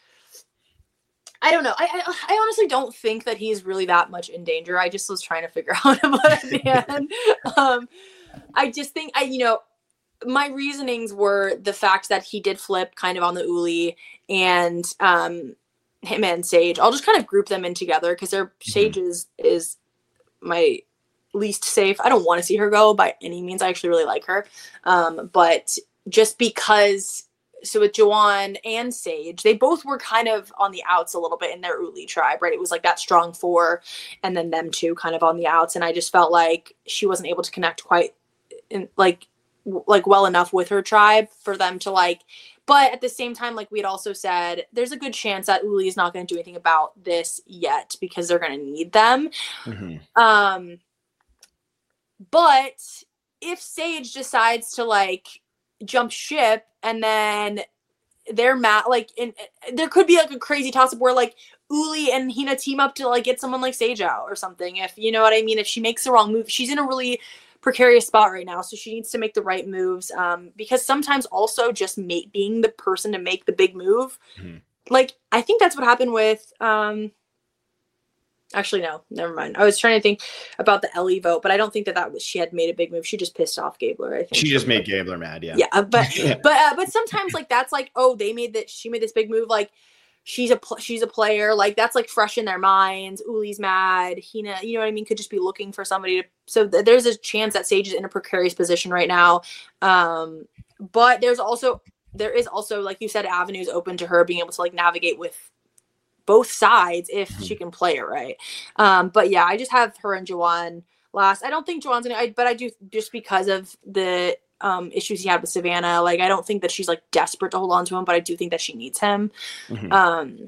I don't know. I, I I honestly don't think that he's really that much in danger. I just was trying to figure out what man. um, I just think I, you know. My reasonings were the fact that he did flip kind of on the Uli and um, him and Sage. I'll just kind of group them in together because their mm-hmm. Sage is, is my least safe. I don't want to see her go by any means. I actually really like her. Um, but just because, so with Jawan and Sage, they both were kind of on the outs a little bit in their Uli tribe, right? It was like that strong four and then them two kind of on the outs. And I just felt like she wasn't able to connect quite in like, like well enough with her tribe for them to like, but at the same time, like we had also said, there's a good chance that Uli is not going to do anything about this yet because they're going to need them. Mm-hmm. Um, but if Sage decides to like jump ship and then they're mad. Like, in, there could be like a crazy toss up where like Uli and Hina team up to like get someone like Sage out or something. If you know what I mean, if she makes the wrong move, she's in a really precarious spot right now. So she needs to make the right moves. Um, because sometimes also just make, being the person to make the big move. Mm-hmm. Like, I think that's what happened with, um, actually, no, never mind. I was trying to think about the Ellie vote, but I don't think that that was, she had made a big move. She just pissed off Gabler. I think she just made Gabler mad. Yeah. Yeah. But, yeah. but, uh, but sometimes like, that's like, oh, they made that, she made this big move. Like, she's a, pl- she's a player. Like, that's like fresh in their minds. Uli's mad. Hina, you know what I mean? Could just be looking for somebody to, so th- there's a chance that Sage is in a precarious position right now. Um, but there's also, there is also, like you said, avenues open to her being able to like navigate with both sides if mm-hmm. she can play it right. Um, but yeah, I just have her and Juwan last. I don't think Juwan's gonna, I, but I do, just because of the um, issues he had with Savannah. Like, I don't think that she's like desperate to hold on to him, but I do think that she needs him. Mm-hmm. Um,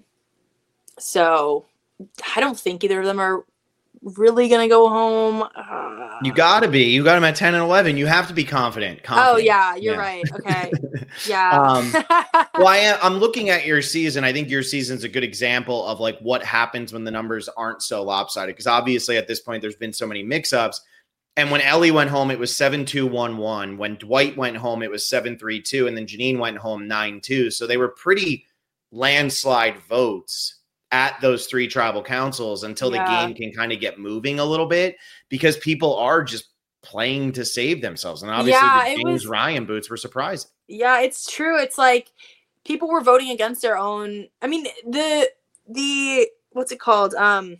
so I don't think either of them are really gonna go home. Uh, you gotta be. You got him at ten and eleven. You have to be confident. confident. Oh yeah, you're yeah. right. Okay. Yeah. um, well, I am, I'm looking at your season. I think your season's a good example of like what happens when the numbers aren't so lopsided. Because obviously at this point there's been so many mix-ups. And when Ellie went home, it was seven two one one. When Dwight went home, it was seven three two, and then Janine went home nine two. So they were pretty landslide votes at those three tribal councils until yeah. the game can kind of get moving a little bit, because people are just playing to save themselves. And obviously yeah, the James was, Ryan boots were surprising. Yeah, it's true. It's like people were voting against their own. I mean, the, the, what's it called? Um,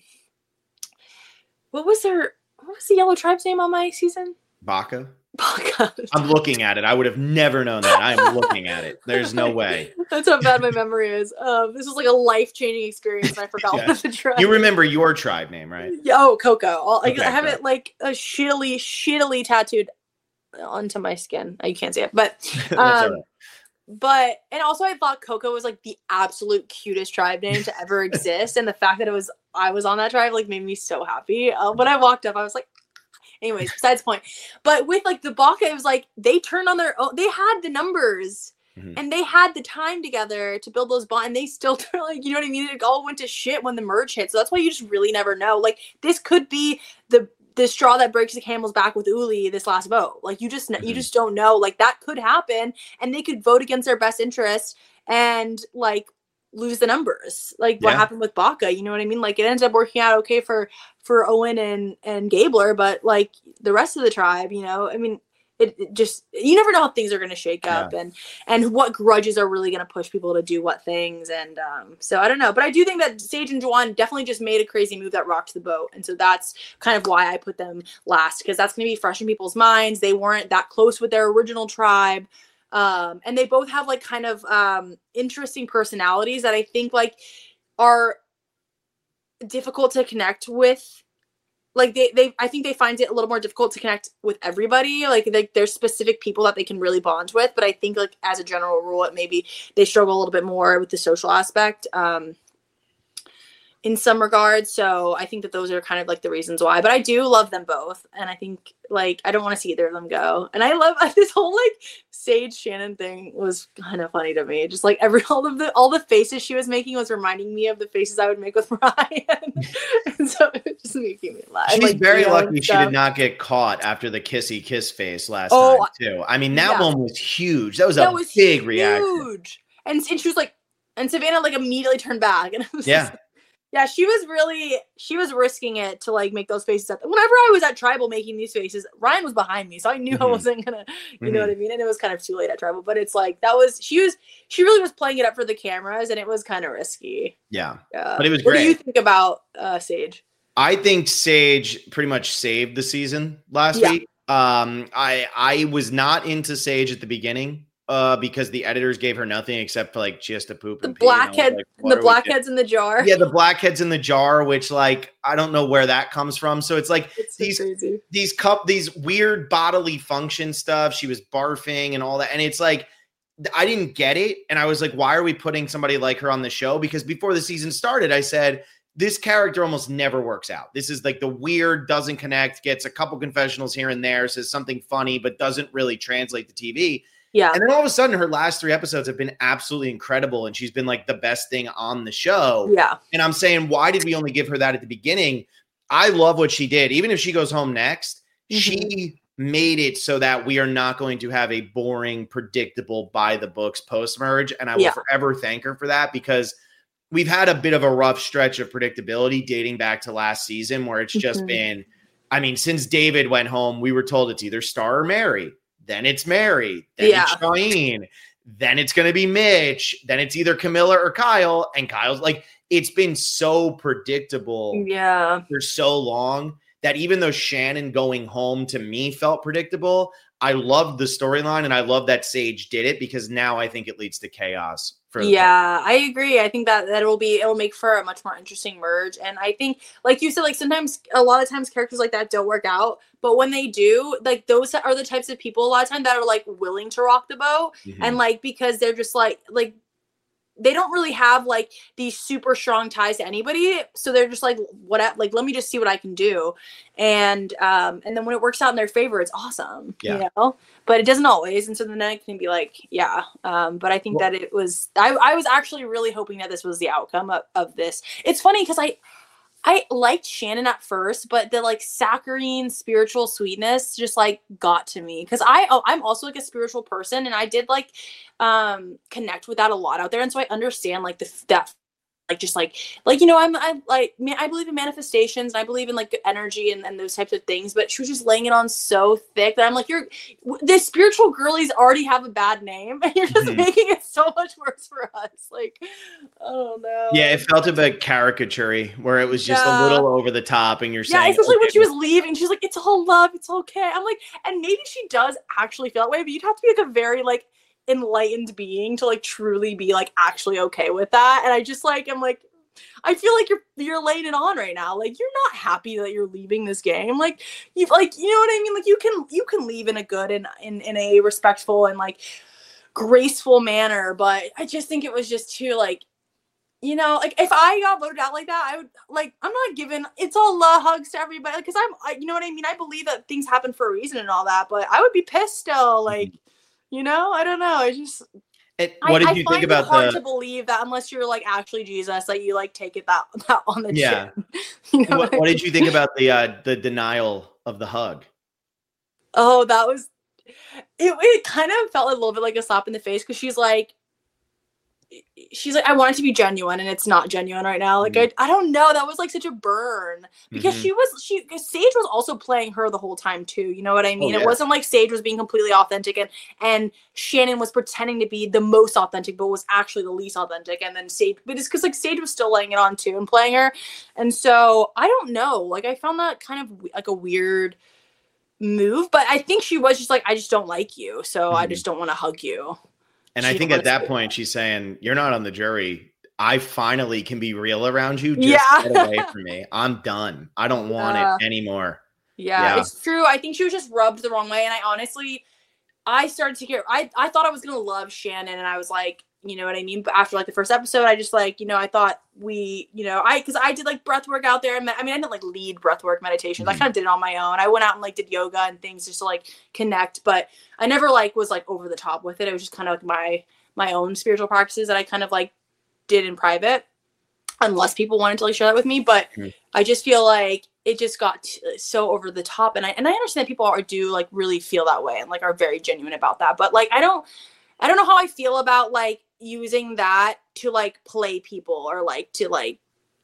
what was their, what was the Yellow Tribe's name on my season? Baka. Baka. I'm looking at it. I would have never known that. I'm looking at it. There's no way. That's how bad my memory is. Um, this was like a life-changing experience, and I forgot yeah. what the tribe. You remember your tribe name, right? Yeah, oh, Coco. I'll, okay, I have it like a shittily, shittily tattooed onto my skin. You can't see it, but um, right. but and also I thought Coco was like the absolute cutest tribe name to ever exist, and the fact that it was I was on that tribe like made me so happy. Uh, when I walked up, I was like. Anyways, besides the point. But with like the Baka, it was like they turned on their own. They had the numbers mm-hmm. and they had the time together to build those bonds. And they still like, you know what I mean? It all went to shit when the merge hit. So that's why you just really never know. Like this could be the the straw that breaks the camel's back with Uli this last vote. Like you just mm-hmm. you just don't know. Like that could happen, and they could vote against their best interest and like lose the numbers, like what yeah. happened with Baka. You know what I mean? Like it ended up working out okay for for Owen and and Gabler, but like the rest of the tribe, you know, I mean, it, it just you never know how things are going to shake up yeah. and and what grudges are really going to push people to do what things. And um, so I don't know, but I do think that Sage and Juwan definitely just made a crazy move that rocked the boat, and so that's kind of why I put them last, because that's going to be fresh in people's minds. They weren't that close with their original tribe. Um, and they both have like kind of um, interesting personalities that I think like are difficult to connect with. Like they, they, I think they find it a little more difficult to connect with everybody. Like they, there's specific people that they can really bond with, but I think like as a general rule, it maybe they struggle a little bit more with the social aspect. Um, in some regards. So I think that those are kind of like the reasons why, but I do love them both. And I think like, I don't want to see either of them go. And I love this whole like Sage Shannon thing was kind of funny to me. Just like every, all of the, all the faces she was making was reminding me of the faces I would make with Ryan. And so it was just making me laugh. She's like, very lucky she did not get caught after the kissy kiss face last oh, time too. I mean, that yeah. one was huge. That was that a was big huge. reaction. And, and she was like, and Savannah like immediately turned back. And it was yeah. Just, Yeah, she was really, she was risking it to like make those faces. Up. Whenever I was at Tribal making these faces, Ryan was behind me. So I knew mm-hmm. I wasn't going to, you mm-hmm. know what I mean? And it was kind of too late at Tribal, but it's like, that was, she was, she really was playing it up for the cameras, and it was kind of risky. Yeah. Uh, but it was what great. What do you think about uh, Sage? I think Sage pretty much saved the season last yeah. week. Um, I, I was not into Sage at the beginning. Uh, because the editors gave her nothing except for like she has to poop. The and blackhead, like, the blackheads in the jar. Yeah, the blackheads in the jar, which like I don't know where that comes from. So it's like it's so these crazy. these cup these weird bodily function stuff. She was barfing and all that, and it's like I didn't get it, and I was like, why are we putting somebody like her on the show? Because before the season started, I said this character almost never works out. This is like the weird, doesn't connect, gets a couple confessionals here and there, says something funny, but doesn't really translate to T V. Yeah. And then all of a sudden her last three episodes have been absolutely incredible. And she's been like the best thing on the show. Yeah. And I'm saying, why did we only give her that at the beginning? I love what she did. Even if she goes home next, mm-hmm. she made it so that we are not going to have a boring, predictable by the books post-merge. And I will yeah. forever thank her for that, because we've had a bit of a rough stretch of predictability dating back to last season, where it's just mm-hmm. been, I mean, since David went home, we were told it's either Star or Mary. Then it's Mary. Then yeah. it's Shaheen. Then it's going to be Mitch. Then it's either Camilla or Kyle. And Kyle's like, it's been so predictable yeah. for so long that even though Shannon going home to me felt predictable, I loved the storyline and I love that Sage did it, because now I think it leads to chaos. For yeah, I agree. I think that that will be, it will make for a much more interesting merge. And I think, like you said, like sometimes, a lot of times characters like that don't work out, but when they do, like those are the types of people a lot of time that are like willing to rock the boat. Mm-hmm. And like, because they're just like, like, they don't really have like these super strong ties to anybody. So they're just like, what, like, let me just see what I can do. And, um, and then when it works out in their favor, it's awesome, yeah. you know, but it doesn't always. And so then it can be like, yeah. Um, but I think well, that it was, I, I was actually really hoping that this was the outcome of, of this. It's funny because I, I liked Shannon at first, but the like saccharine spiritual sweetness just like got to me, because I oh, I'm also like a spiritual person, and I did like um connect with that a lot out there, and so I understand like the that like just like like you know I'm I like I believe in manifestations, and I believe in like energy and, and those types of things, but she was just laying it on so thick that I'm like, you're the spiritual girlies already have a bad name, and you're just mm-hmm. making it so much worse for us. Like, I don't know. Yeah, it felt a bit caricature-y, where it was just yeah. a little over the top, and you're saying, yeah, especially okay, when she was leaving, she's like, it's all love, it's okay. I'm like, and maybe she does actually feel that way, but you'd have to be like a very like enlightened being to like truly be like actually okay with that. And I just like I'm like I feel like you're you're laying it on right now. Like, you're not happy that you're leaving this game. Like, you've like you know what I mean? Like, you can you can leave in a good and in, in a respectful and like graceful manner, but I just think it was just too like, you know, like if I got voted out like that, I would like, I'm not giving it's all love hugs to everybody, because I'm I, you know what I mean? I believe that things happen for a reason and all that, but I would be pissed still. Like, you know, I don't know. I just, and what did I, you I think about it hard the? To believe that unless you're like actually Jesus, that you like take it that that on the yeah. chin. You know what, what, what did you think about the uh, the denial of the hug? Oh, that was. It, it kind of felt a little bit like a slap in the face, because she's like, she's like, I want it to be genuine, and it's not genuine right now. Like, mm-hmm. I, I don't know. That was like such a burn, because mm-hmm. she was, she, Sage was also playing her the whole time too. You know what I mean? Oh, yeah. It wasn't like Sage was being completely authentic, and, and Shannon was pretending to be the most authentic, but was actually the least authentic. And then Sage, but it's because like Sage was still laying it on too and playing her. And so I don't know. Like, I found that kind of like a weird move, but I think she was just like, I just don't like you. So mm-hmm. I just don't want to hug you. And she I think at that point, she's saying, you're not on the jury. I finally can be real around you. Just yeah. get away from me. I'm done. I don't want uh, it anymore. Yeah, yeah, it's true. I think she was just rubbed the wrong way. And I honestly, I started to get, I, I thought I was going to love Shannon. And I was like, you know what I mean? But after like the first episode, I just like, you know, I thought we, you know, I, cause I did like breath work out there. And I mean, I didn't like lead breath work meditations. Mm-hmm. I kind of did it on my own. I went out and like did yoga and things just to like connect, but I never like was like over the top with it. It was just kind of like my, my own spiritual practices that I kind of like did in private, unless people wanted to like share that with me. But mm-hmm. I just feel like it just got t- so over the top. And I, and I understand people are do like really feel that way and like are very genuine about that. But like, I don't, I don't know how I feel about like using that to like play people or like to like,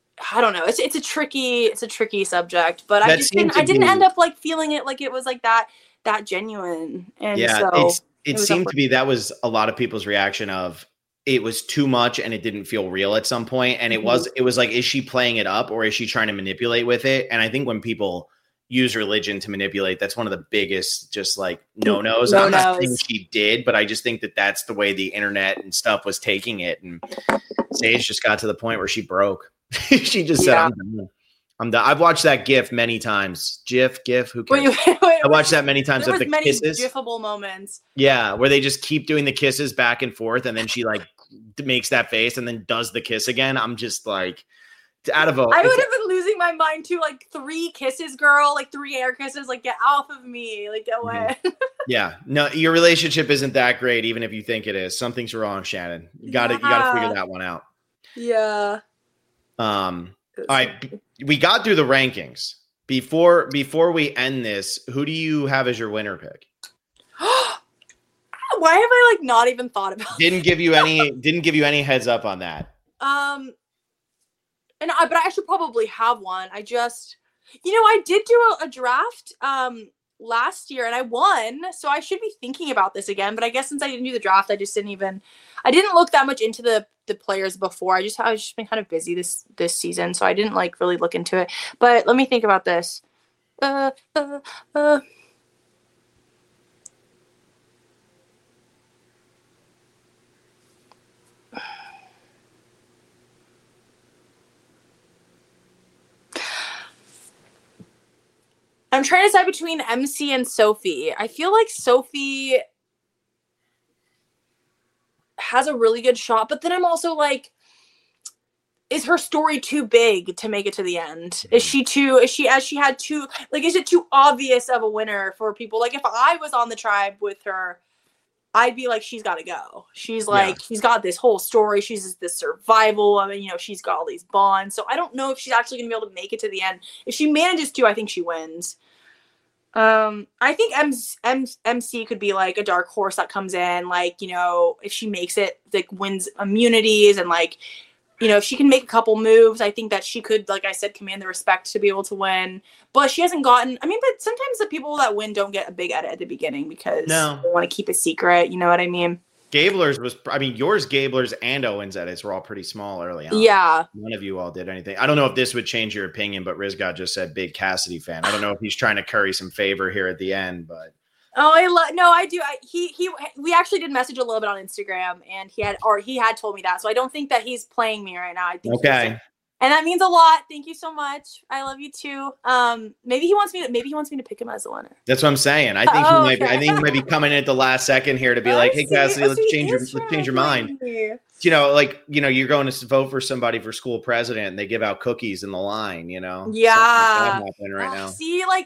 I don't know. It's it's a tricky, it's a tricky subject, but that I just didn't, I didn't be... end up like feeling it like it was like that, that genuine. And yeah, so it's, it, it seemed to be, that was a lot of people's reaction of it was too much and it didn't feel real at some point. And it mm-hmm. was, it was like, is she playing it up or is she trying to manipulate with it? And I think when people use religion to manipulate, that's one of the biggest just like no-nos. No-nos. I'm not saying she did, but I just think that that's the way the internet and stuff was taking it. And Sage just got to the point where she broke. She just said, yeah. I'm done. I'm done. I've watched that GIF many times. GIF, GIF, who cares? Wait, wait, wait, I watched that many times there of the many kisses. GIFable moments. Yeah, where they just keep doing the kisses back and forth, and then she like makes that face and then does the kiss again. I'm just like, out of a. I would have been losing my mind too. Like three kisses, girl. Like three air kisses. Like get off of me. Like get away. Mm-hmm. Yeah. No, your relationship isn't that great, even if you think it is. Something's wrong, Shannon. You got to yeah. you got to figure that one out. Yeah. Um. All right. We got through the rankings. Before before we end this, who do you have as your winner pick? Why have I like not even thought about? Didn't give you any. Didn't give you any heads up on that. Um. And I, but I should probably have one. I just, you know, I did do a, a draft um last year and I won, so I should be thinking about this again. But I guess since I didn't do the draft, I just didn't even, I didn't look that much into the the players before. I just I was just been kind of busy this this season, so I didn't like really look into it. But let me think about this. Uh, uh, uh. I'm trying to decide between M C and Sophie. I feel like Sophie has a really good shot, but then I'm also like, is her story too big to make it to the end? Is she too, is she, as she had too, like, is it too obvious of a winner for people? Like, if I was on the tribe with her, I'd be like, she's got to go. She's like, yeah. she's got this whole story. She's this survival. I mean, you know, she's got all these bonds. So I don't know if she's actually going to be able to make it to the end. If she manages to, I think she wins. Um, I think M- M- MC could be like a dark horse that comes in, like, you know, if she makes it, like wins immunities and like, you know, if she can make a couple moves, I think that she could, like I said, command the respect to be able to win. But she hasn't gotten, I mean, but sometimes the people that win don't get a big edit at the beginning because no. they want to keep it secret. You know what I mean? Gabler's was, I mean, yours, Gabler's, and Owen's edits were all pretty small early on. Yeah. None of you all did anything. I don't know if this would change your opinion, but Rizgat just said big Cassidy fan. I don't know if he's trying to curry some favor here at the end, but. Oh, I love, no, I do. I, he, he, we actually did message a little bit on Instagram and he had, or he had told me that. So I don't think that he's playing me right now. I think okay. And that means a lot. Thank you so much. I love you too. Um, maybe he wants me to, maybe he wants me to pick him as the winner. That's what I'm saying. I think oh, he might okay. be, I think he might be coming in at the last second here to be oh, like, hey, Cassidy, let's change your, let's change your mind. You know, like, you know, you're going to vote for somebody for school president and they give out cookies in the line, you know? Yeah. Happening right now. See, like,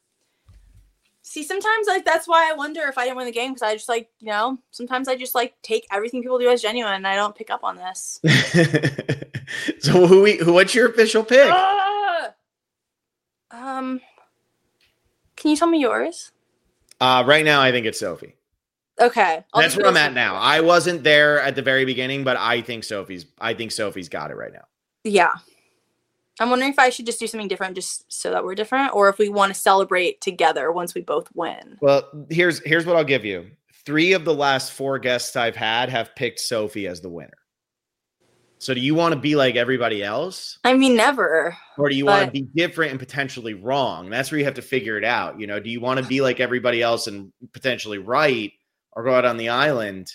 See, sometimes like that's why I wonder if I didn't win the game because I just like, you know, sometimes I just like take everything people do as genuine and I don't pick up on this. So who we who what's your official pick? Uh, um Can you tell me yours? Uh right now I think it's Sophie. Okay. I'll That's where I'm at now. I wasn't there at the very beginning, but I think Sophie's I think Sophie's got it right now. Yeah. I'm wondering if I should just do something different just so that we're different, or if we want to celebrate together once we both win. Well, here's here's what I'll give you. Three of the last four guests I've had have picked Sophie as the winner. So do you want to be like everybody else? I mean, never. Or do you but... want to be different and potentially wrong? That's where you have to figure it out. You know, do you want to be like everybody else and potentially right, or go out on the island?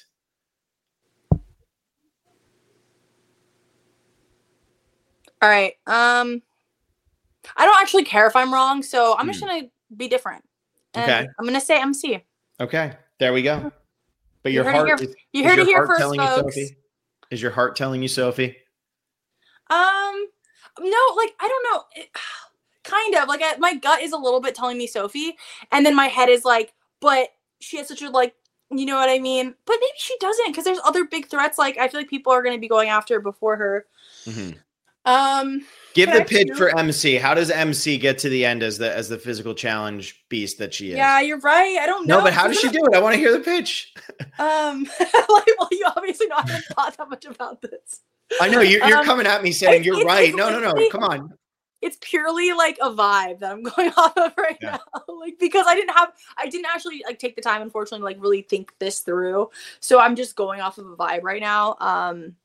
All right. Um, I don't actually care if I'm wrong, so I'm mm. just gonna be different. And okay. I'm gonna say M C. Okay, there we go. But your heart hear, is, you heard is it your here heart first, telling folks. you, Sophie? Is your heart telling you, Sophie? Um, no, like I don't know. It, kind of like I, my gut is a little bit telling me Sophie, and then my head is like, but she has such a like, you know what I mean? But maybe she doesn't because there's other big threats. Like I feel like people are going to be going after her before her. Mm-hmm. Um, give the pitch for M C. How does M C get to the end as the as the physical challenge beast that she is? Yeah, you're right. I don't know. No, but how does she do it? I want to hear the pitch. Um, like, well, you obviously not haven't thought that much about this. I know you're you're um, coming at me saying it, you're it, right. No, no, no. Come on. It's purely like a vibe that I'm going off of right yeah. now. Like because I didn't have I didn't actually like take the time, unfortunately, to like really think this through. So I'm just going off of a vibe right now. Um.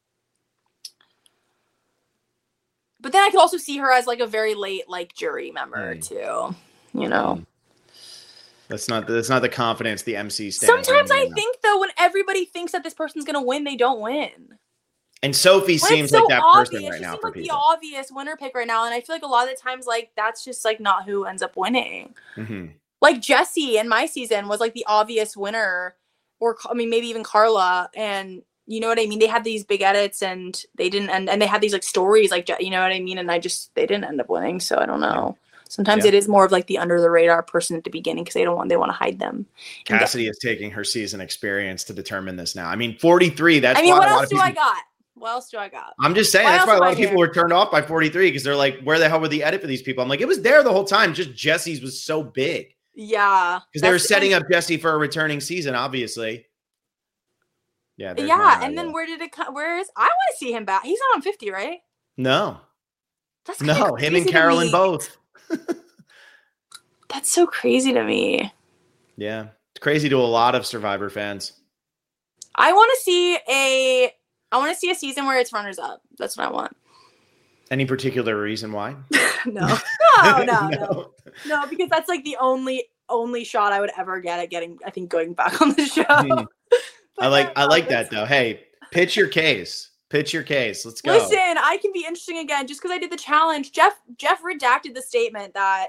But then I could also see her as like a very late like jury member mm. too, you know. That's not that's not the confidence the M C stands. Sometimes I think though, when everybody thinks that this person's gonna win, they don't win. And Sophie when seems so like that obvious, person right now for like people. The obvious winner pick right now, and I feel like a lot of the times like that's just like not who ends up winning. Mm-hmm. Like Jessie in my season was like the obvious winner, or I mean maybe even Carla, and you know what I mean? They had these big edits and they didn't, and, and they had these like stories, like, you know what I mean? And I just, they didn't end up winning. So I don't know. Sometimes yeah. it is more of like the under the radar person at the beginning because they don't want, they want to hide them. Cassidy is taking her season experience to determine this now. I mean, forty-three, that's I mean, why what a lot else of do people, I got? What else do I got? I'm just saying, what that's why a lot of here? people were turned off by forty-three because they're like, where the hell were the edit for these people? I'm like, it was there the whole time. Just Jesse's was so big. Yeah. Because they were setting up Jesse for a returning season, obviously. Yeah. Yeah. And then where did it come? Where is, I want to see him back. He's not on fifty, right? No. That's no, him and Carolyn both. That's so crazy to me. Yeah. It's crazy to a lot of Survivor fans. I want to see a, I want to see a season where it's runners up. That's what I want. Any particular reason why? no. No, no, no. No, because that's like the only, only shot I would ever get at getting, I think, going back on the show. Mm. I like, I like that though. Hey, pitch your case. Pitch your case. Let's go. Listen, I can be interesting again just because I did the challenge. Jeff, Jeff redacted the statement that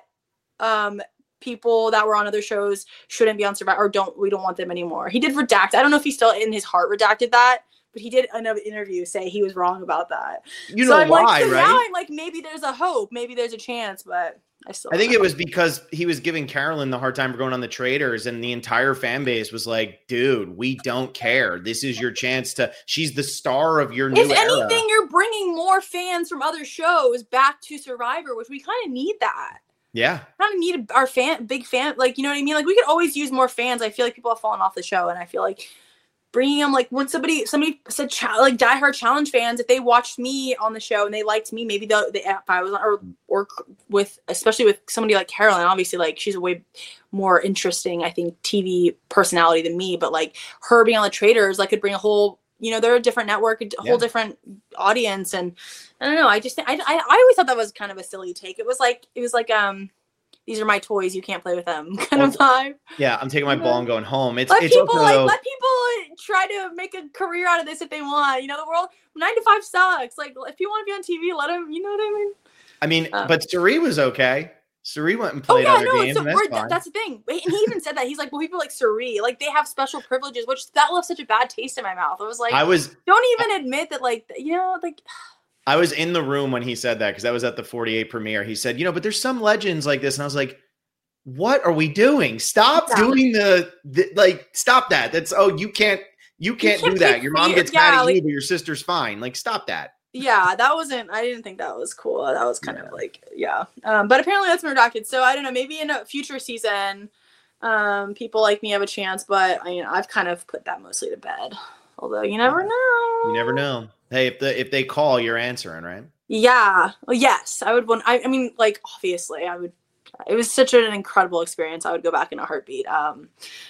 um, people that were on other shows shouldn't be on Survivor or don't, we don't want them anymore. He did redact. I don't know if he still in his heart redacted that, but he did in an interview say he was wrong about that. You so know I'm why, like, so right? Now I'm like, maybe there's a hope, maybe there's a chance, but I still. I think it was because he was giving Carolyn the hard time for going on the Traders, and the entire fan base was like, "Dude, we don't care. This is your chance to. She's the star of your new If era." anything, you're bringing more fans from other shows back to Survivor, which we kind of need that. Yeah. Kind of need our fan, big fan, like, you know what I mean? Like, we could always use more fans. I feel like people have fallen off the show, and I feel like bringing them, like, when somebody, somebody said, cha- like, diehard challenge fans, if they watched me on the show and they liked me, maybe the, the if I was, or, or with, especially with somebody like Carolyn, obviously, like, she's a way more interesting, I think, T V personality than me, but, like, her being on the Traders, like, could bring a whole, you know, they're a different network, a yeah. whole different audience, and I don't know, I just think, I, I, I always thought that was kind of a silly take. It was like, it was like, um, these are my toys, you can't play with them kind of vibe. Yeah, I'm taking my ball and going home. It's let it's people also... like let people try to make a career out of this if they want. You know, the world nine to five sucks. Like, if you want to be on T V, let them. You know what I mean? I mean, um, but Suri was okay. Suri went and oh played yeah, other no, games. so and that's, fine. that's the thing. And he even said that he's like, well, people like Suri, like they have special privileges, which that left such a bad taste in my mouth. I was like, I was don't even admit that, like, you know, like. I was in the room when he said that because that was at the forty-eight premiere. He said, you know, but there's some legends like this, and I was like, what are we doing? Stop yeah. doing the, the like. Stop that. That's oh, you can't. You can't, you can't do that. Your mom gets yeah, mad at like, you, but your sister's fine. Like, stop that. Yeah, that wasn't. I didn't think that was cool. That was kind yeah. of like, yeah. Um, but apparently that's been redacted. So I don't know. Maybe in a future season, um, people like me have a chance. But I mean, I've kind of put that mostly to bed. Although you never know. You never know. Hey, if the if they call, you're answering, right? Yeah. Well, yes, I would want. I, I mean, like, obviously, I would. It was such an incredible experience. I would go back in a heartbeat. Um,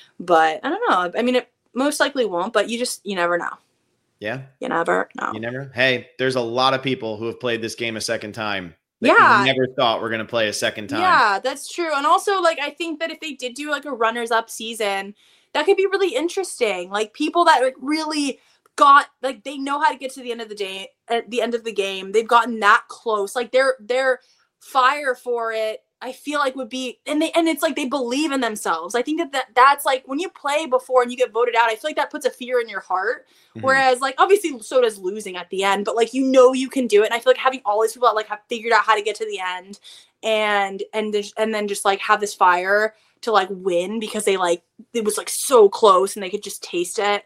but I don't know. I mean, it most likely won't. But you just you never know. Yeah. You never know. You never. Hey, there's a lot of people who have played this game a second time. That yeah. never thought we're going to play a second time. Yeah, that's true. And also, like, I think that if they did do like a runners up season, that could be really interesting. Like, people that like really got, like, they know how to get to the end of the day, at the end of the game. They've gotten that close. Like, their their fire for it, I feel like would be, and they, and it's like they believe in themselves. I think that, that that's like when you play before and you get voted out, I feel like that puts a fear in your heart. Mm-hmm. Whereas like, obviously so does losing at the end, but like, you know, you can do it. And I feel like having all these people that like have figured out how to get to the end and, and, and then just like have this fire to like win because they like, it was like so close and they could just taste it.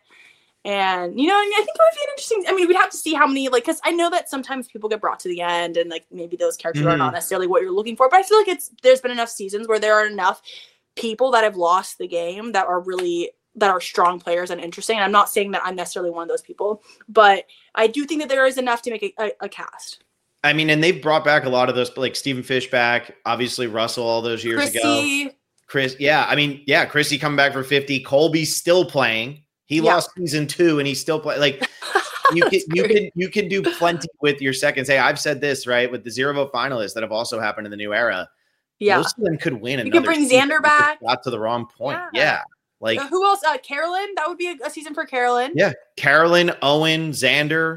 And, you know, I mean, I think it would be an interesting, I mean, we'd have to see how many, like, because I know that sometimes people get brought to the end and, like, maybe those characters mm-hmm. are not necessarily what you're looking for. But I feel like it's, there's been enough seasons where there are enough people that have lost the game that are really, that are strong players and interesting. And I'm not saying that I'm necessarily one of those people, but I do think that there is enough to make a, a, a cast. I mean, and they've brought back a lot of those, like Stephen Fish back, obviously Russell all those years Chrissy. ago. Chris, yeah, I mean, yeah, Chrissy coming back for fifty. Colby's still playing. He yeah. lost season two and he's still playing. Like you can, you can, you can do plenty with your seconds. Hey, I've said this, right? With the zero vote finalists that have also happened in the new era. Yeah. Most of them could win. You could bring Xander back. Got to the wrong point. Yeah. yeah. Like uh, who else? Uh, Carolyn. That would be a, a season for Carolyn. Yeah. Carolyn, Owen, Xander.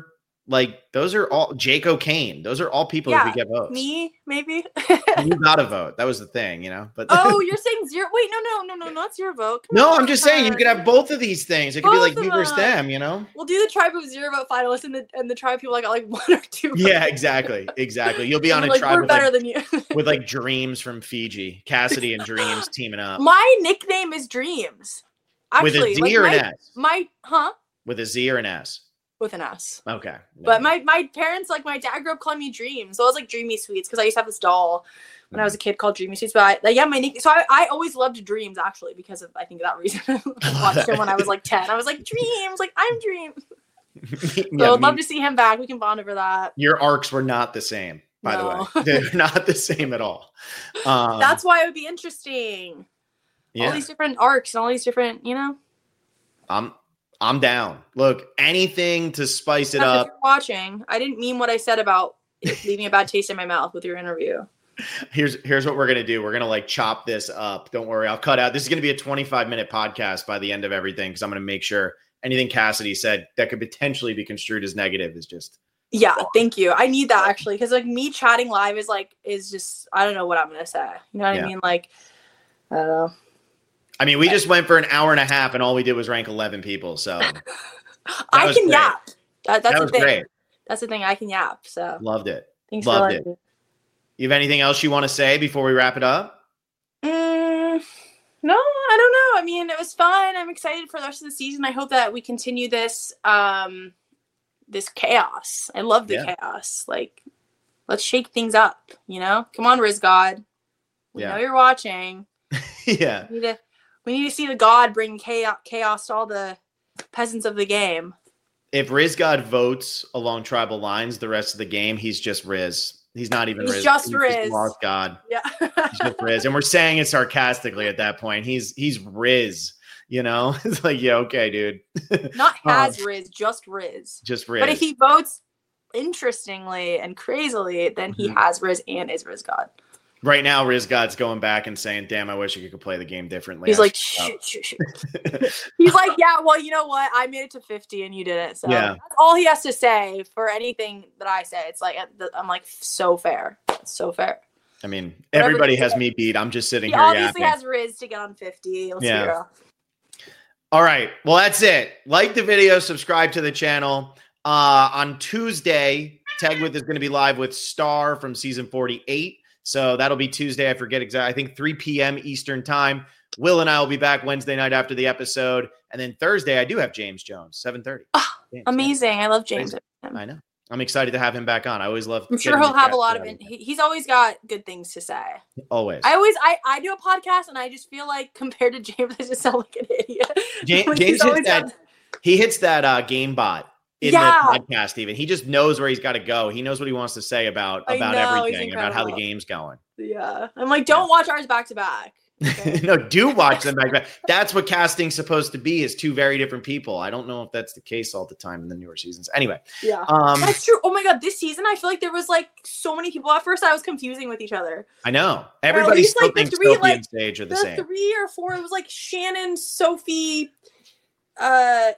Like those are all Jake O'Kane. Those are all people yeah, who could get votes. Me, maybe. You got a vote. That was the thing, you know. But oh, you're saying zero? Wait, no, no, no, no, not zero vote. Come no, on. I'm just saying you could have both of these things. It could both be like me versus them, you know. We'll do the tribe of zero vote finalists and the and the tribe people that got like one or two. Votes. Yeah, exactly, exactly. You'll be on a like, tribe we're with better like, than you. with like Dreams from Fiji, Cassidy and Dreams teaming up. My nickname is Dreams. Actually, with a Z like or my, an S? My huh? With a Z or an S? With an S. Okay. No. But my my parents, like my dad grew up calling me Dreams. So I was like Dreamy Sweets because I used to have this doll when mm. I was a kid called Dreamy Sweets. But I, like, yeah, my nickname. So I, I always loved Dreams actually because of I think that reason. I watched him when I was like ten. I was like Dreams, like I'm Dreams. So yeah, I'd love to see him back. We can bond over that. Your arcs were not the same, by no. the way. They're not the same at all. Um, That's why it would be interesting. Yeah. All these different arcs and all these different, you know. I'm I'm down. Look, anything to spice it up. If you're watching, I didn't mean what I said about leaving a bad taste in my mouth with your interview. Here's here's what we're gonna do. We're gonna like chop this up. Don't worry, I'll cut out. This is gonna be a twenty-five minute podcast by the end of everything because I'm gonna make sure anything Cassidy said that could potentially be construed as negative is just. Yeah, thank you. I need that actually because like me chatting live is like is just I don't know what I'm gonna say. You know what yeah. I mean? Like I don't know. I mean, we just went for an hour and a half, and all we did was rank eleven people. So I can great. yap. That, that's that the was thing. Great. That's the thing. I can yap. So loved it. Thanks loved for it. it. You have anything else you want to say before we wrap it up? Mm, no, I don't know. I mean, it was fun. I'm excited for the rest of the season. I hope that we continue this um, this chaos. I love the yeah. chaos. Like, let's shake things up. You know, come on, Riz God. We yeah. know you're watching. yeah. We need to. We need to see the God bring chaos, chaos to all the peasants of the game. If Riz God votes along tribal lines the rest of the game, he's just Riz. He's not even he's Riz. Just he's Riz. just lost God. Yeah. He's just Riz. And we're saying it sarcastically at that point. He's he's Riz, you know? It's like, yeah, okay, dude. Not has um, Riz, just Riz. Just Riz. But if he votes interestingly and crazily, then he mm-hmm. has Riz and is Riz God. Right now, Riz God's going back and saying, damn, I wish I could play the game differently. He's I like, shoot, shoot, shoot. He's like, yeah, well, you know what? I made it to fifty and you didn't. So yeah. that's all he has to say for anything that I say. It's like, I'm like, so fair. It's so fair. I mean, Whatever everybody has me beat. I'm just sitting he here obviously yapping. has Riz to get on fifty. Let's yeah. hear. All right. Well, that's it. Like the video, subscribe to the channel. Uh, on Tuesday, Tegwith is going to be live with Star from season forty-eight. So that'll be Tuesday. I forget exactly. I think three p.m. Eastern time. Will and I will be back Wednesday night after the episode. And then Thursday, I do have James Jones, seven thirty. Oh, amazing. I love James. I know. I'm excited to have him back on. I always love. I'm sure he'll have a lot of it. He's always got good things to say. Always. I always, I, I do a podcast and I just feel like compared to James, I just sound like an idiot. James, James hits that, got... he hits that uh, game bot. In yeah. the podcast, even he just knows where he's got to go. He knows what he wants to say about about know, everything, about how the game's going. Yeah, I'm like, don't yeah. watch ours back to back. Okay? No, do watch them back to back. That's what casting's supposed to be: is two very different people. I don't know if that's the case all the time in the newer seasons. Anyway, yeah, um, that's true. Oh my god, this season I feel like there was like so many people. At first, I was confusing with each other. I know everybody still like, thinks three, Sophie like, and Sage are the, the same. Three or four. It was like Shannon, Sophie, uh.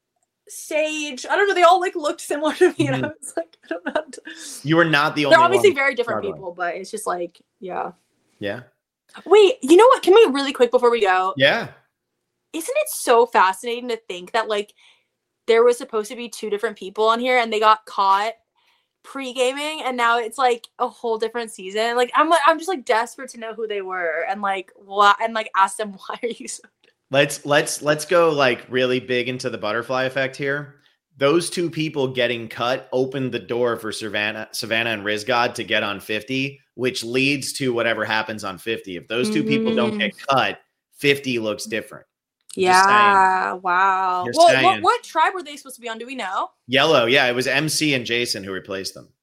Sage, I don't know. They all like looked similar to me, and mm-hmm. I was like, I don't know. To... You were not the only. They're obviously one very different struggling. people, but it's just like, yeah, yeah. Wait, you know what? Can we really quick before we go? Yeah. Isn't it so fascinating to think that like there was supposed to be two different people on here, and they got caught pre-gaming, and now it's like a whole different season. Like I'm like I'm just like desperate to know who they were, and like what, and like ask them why are you so. Let's let's let's go like really big into the butterfly effect here. Those two people getting cut opened the door for Savannah, Savannah and Riz God to get on fifty, which leads to whatever happens on fifty. If those two mm-hmm. people don't get cut, fifty looks different. Yeah. Wow. Well, what, what tribe were they supposed to be on? Do we know? Yellow. Yeah, it was M C and Jason who replaced them.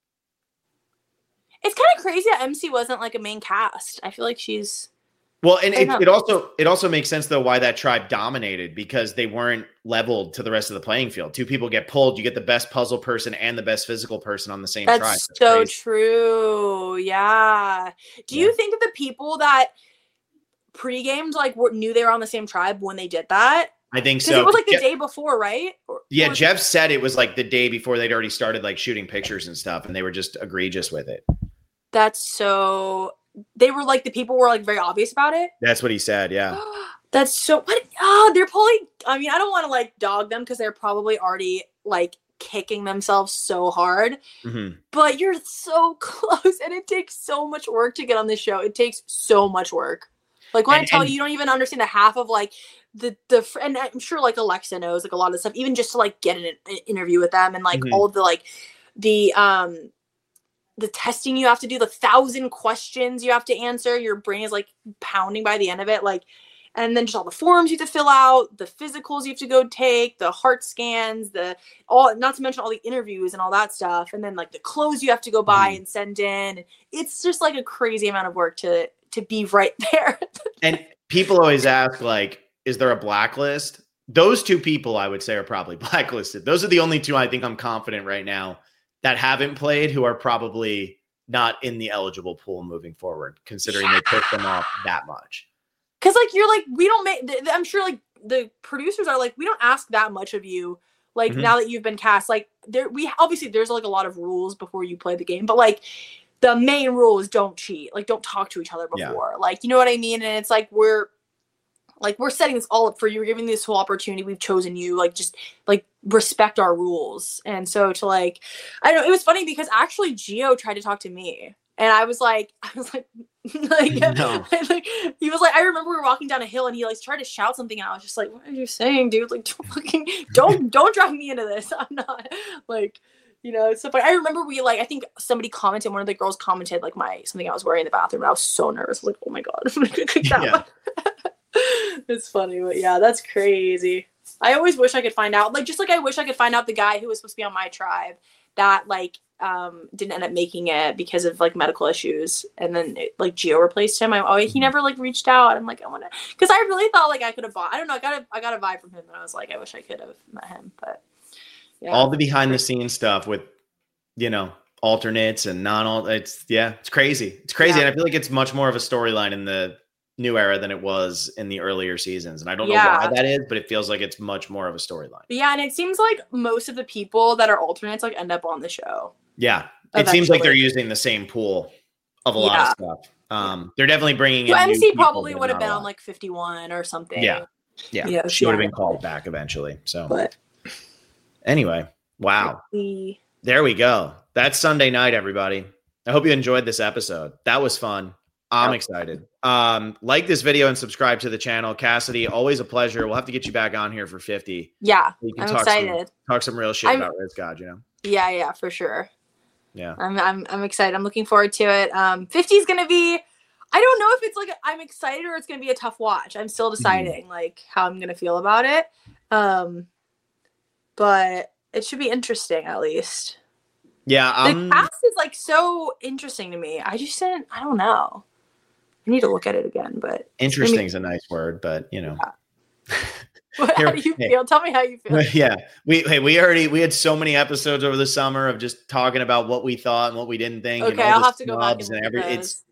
It's kind of crazy that M C wasn't like a main cast. I feel like she's. Well, and it, it also it also makes sense, though, why that tribe dominated, because they weren't leveled to the rest of the playing field. Two people get pulled. You get the best puzzle person and the best physical person on the same That's tribe. That's so crazy. True. Yeah. Do yeah. you think that the people that pre-gamed like were, knew they were on the same tribe when they did that? I think so. It was like the Jeff, day before, right? Or, yeah, or Jeff said it was like the day before they'd already started like shooting pictures and stuff, and they were just egregious with it. That's so. They were like the people were like very obvious about it. That's what he said. Yeah. That's so. What? Oh, they're probably. I mean, I don't want to like dog them because they're probably already like kicking themselves so hard. Mm-hmm. But you're so close, and it takes so much work to get on this show. It takes so much work. Like when and, I tell and, you, you don't even understand the half of like the the. And I'm sure like Alexa knows like a lot of stuff, even just to like get an, an interview with them and like mm-hmm. all of the like the um. the testing you have to do, the thousand questions you have to answer. Your brain is like pounding by the end of it. Like, and then just all the forms you have to fill out, the physicals you have to go take, the heart scans, the all, not to mention all the interviews and all that stuff. And then like the clothes you have to go buy mm-hmm. and send in. It's just like a crazy amount of work to, to be right there. And people always ask like, is there a blacklist? Those two people I would say are probably blacklisted. Those are the only two I think I'm confident right now that haven't played, who are probably not in the eligible pool moving forward, considering yeah. they picked them off that much. Cause like, you're like, we don't make, I'm sure like the producers are like, we don't ask that much of you. Like mm-hmm. now that you've been cast, like there, we obviously there's like a lot of rules before you play the game, but like the main rule is don't cheat. Like don't talk to each other before, yeah. like, you know what I mean? And it's like, we're like, we're setting this all up for you. We're giving this whole opportunity. We've chosen you, like, just like respect our rules. And so to like, I don't know, it was funny because actually Gio tried to talk to me and I was like, I was like, like, no. like, he was like, I remember we were walking down a hill and he like tried to shout something and I was just like, what are you saying, dude? Like, don't fucking, don't, don't drag me into this. I'm not like, you know, stuff like, I remember we like, I think somebody commented, one of the girls commented like my, something I was wearing in the bathroom. And I was so nervous. I was like, oh my God. I'm gonna click that one. It's funny, but yeah, that's crazy. I always wish I could find out, like, just like I wish I could find out the guy who was supposed to be on my tribe that like um didn't end up making it because of like medical issues, and then it, like Gio replaced him. I oh he never like reached out. I'm like I want to, because I really thought like I could have bought. I don't know. I got a I got a vibe from him, and I was like I wish I could have met him. But yeah, all the behind the scenes stuff with you know alternates and non. It's yeah, it's crazy. It's crazy, yeah. And I feel like it's much more of a storyline in the new era than it was in the earlier seasons, and I don't know yeah. why that is, but it feels like it's much more of a storyline. Yeah, and it seems like most of the people that are alternates like end up on the show. Yeah, it eventually. Seems like they're using the same pool of a yeah. lot of stuff. Um, they're definitely bringing in. So M C probably would have been on like fifty-one or something. Yeah, yeah, yeah she would have been called back eventually. So, but anyway, wow, we... there we go. That's Sunday night, everybody. I hope you enjoyed this episode. That was fun. I'm excited. Um, like this video and subscribe to the channel. Cassidy, always a pleasure. We'll have to get you back on here for fifty. Yeah, you can I'm talk excited. Some, talk some real shit I'm, about Riz God, you know? Yeah, yeah, for sure. Yeah. I'm I'm I'm excited. I'm looking forward to it. Um, fifty is gonna be, I don't know if it's like I'm excited or it's gonna be a tough watch. I'm still deciding mm-hmm. like how I'm gonna feel about it. Um, but it should be interesting at least. Yeah, um, the cast is like so interesting to me. I just didn't. I don't know. I need to look at it again, but interesting is a nice word, but you know. Yeah. What, how do you hey, feel? Tell me how you feel. Yeah, we hey we already we had so many episodes over the summer of just talking about what we thought and what we didn't think. Okay, and I'll have to go back and, and every. It's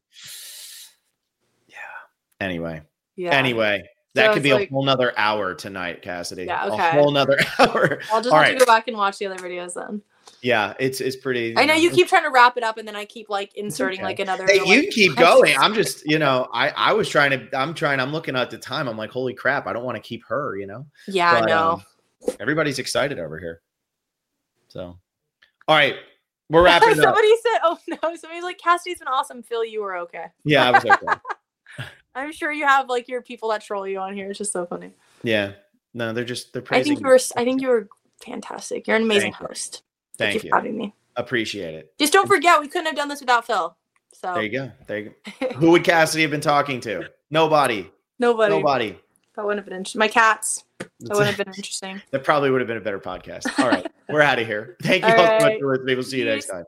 yeah. Anyway. Yeah. Anyway, that so could be like, a whole nother hour tonight, Cassidy. Yeah. Okay. A whole nother hour. I'll just All have right. to go back and watch the other videos then. Yeah, it's it's pretty. I know you keep trying to wrap it up, and then I keep like inserting okay. like another. Hey, you like, keep going. I'm just, you know, I I was trying to. I'm trying. I'm looking at the time. I'm like, holy crap! I don't want to keep her. You know. Yeah, but, I know. Um, everybody's excited over here. So, all right, we're wrapping Somebody up. Somebody said, "Oh no!" Somebody's like, "Cassidy's been awesome." Phil, you were okay. Yeah, I was okay. I'm sure you have like your people that troll you on here. It's just so funny. Yeah. No, they're just they're. I think you were. I think you were fantastic. You're an amazing Thank host. Thank, Thank you for having me. Appreciate it. Just don't forget, we couldn't have done this without Phil. So there you go. There you go. Who would Cassidy have been talking to? Nobody. Nobody. Nobody. That wouldn't have been interesting. My cats. That wouldn't have been interesting. That probably would have been a better podcast. All right. We're out of here. Thank you all, all right. so much for listening. We'll see you next time.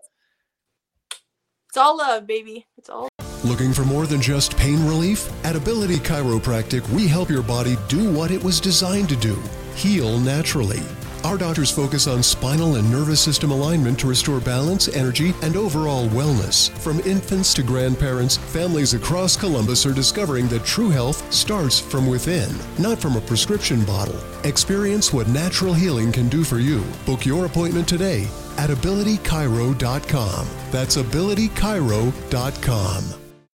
It's all love, baby. It's all. Looking for more than just pain relief? At Ability Chiropractic, we help your body do what it was designed to do. Heal naturally. Our doctors focus on spinal and nervous system alignment to restore balance, energy, and overall wellness. From infants to grandparents, families across Columbus are discovering that true health starts from within, not from a prescription bottle. Experience what natural healing can do for you. Book your appointment today at ability chiro dot com. That's ability chiro dot com.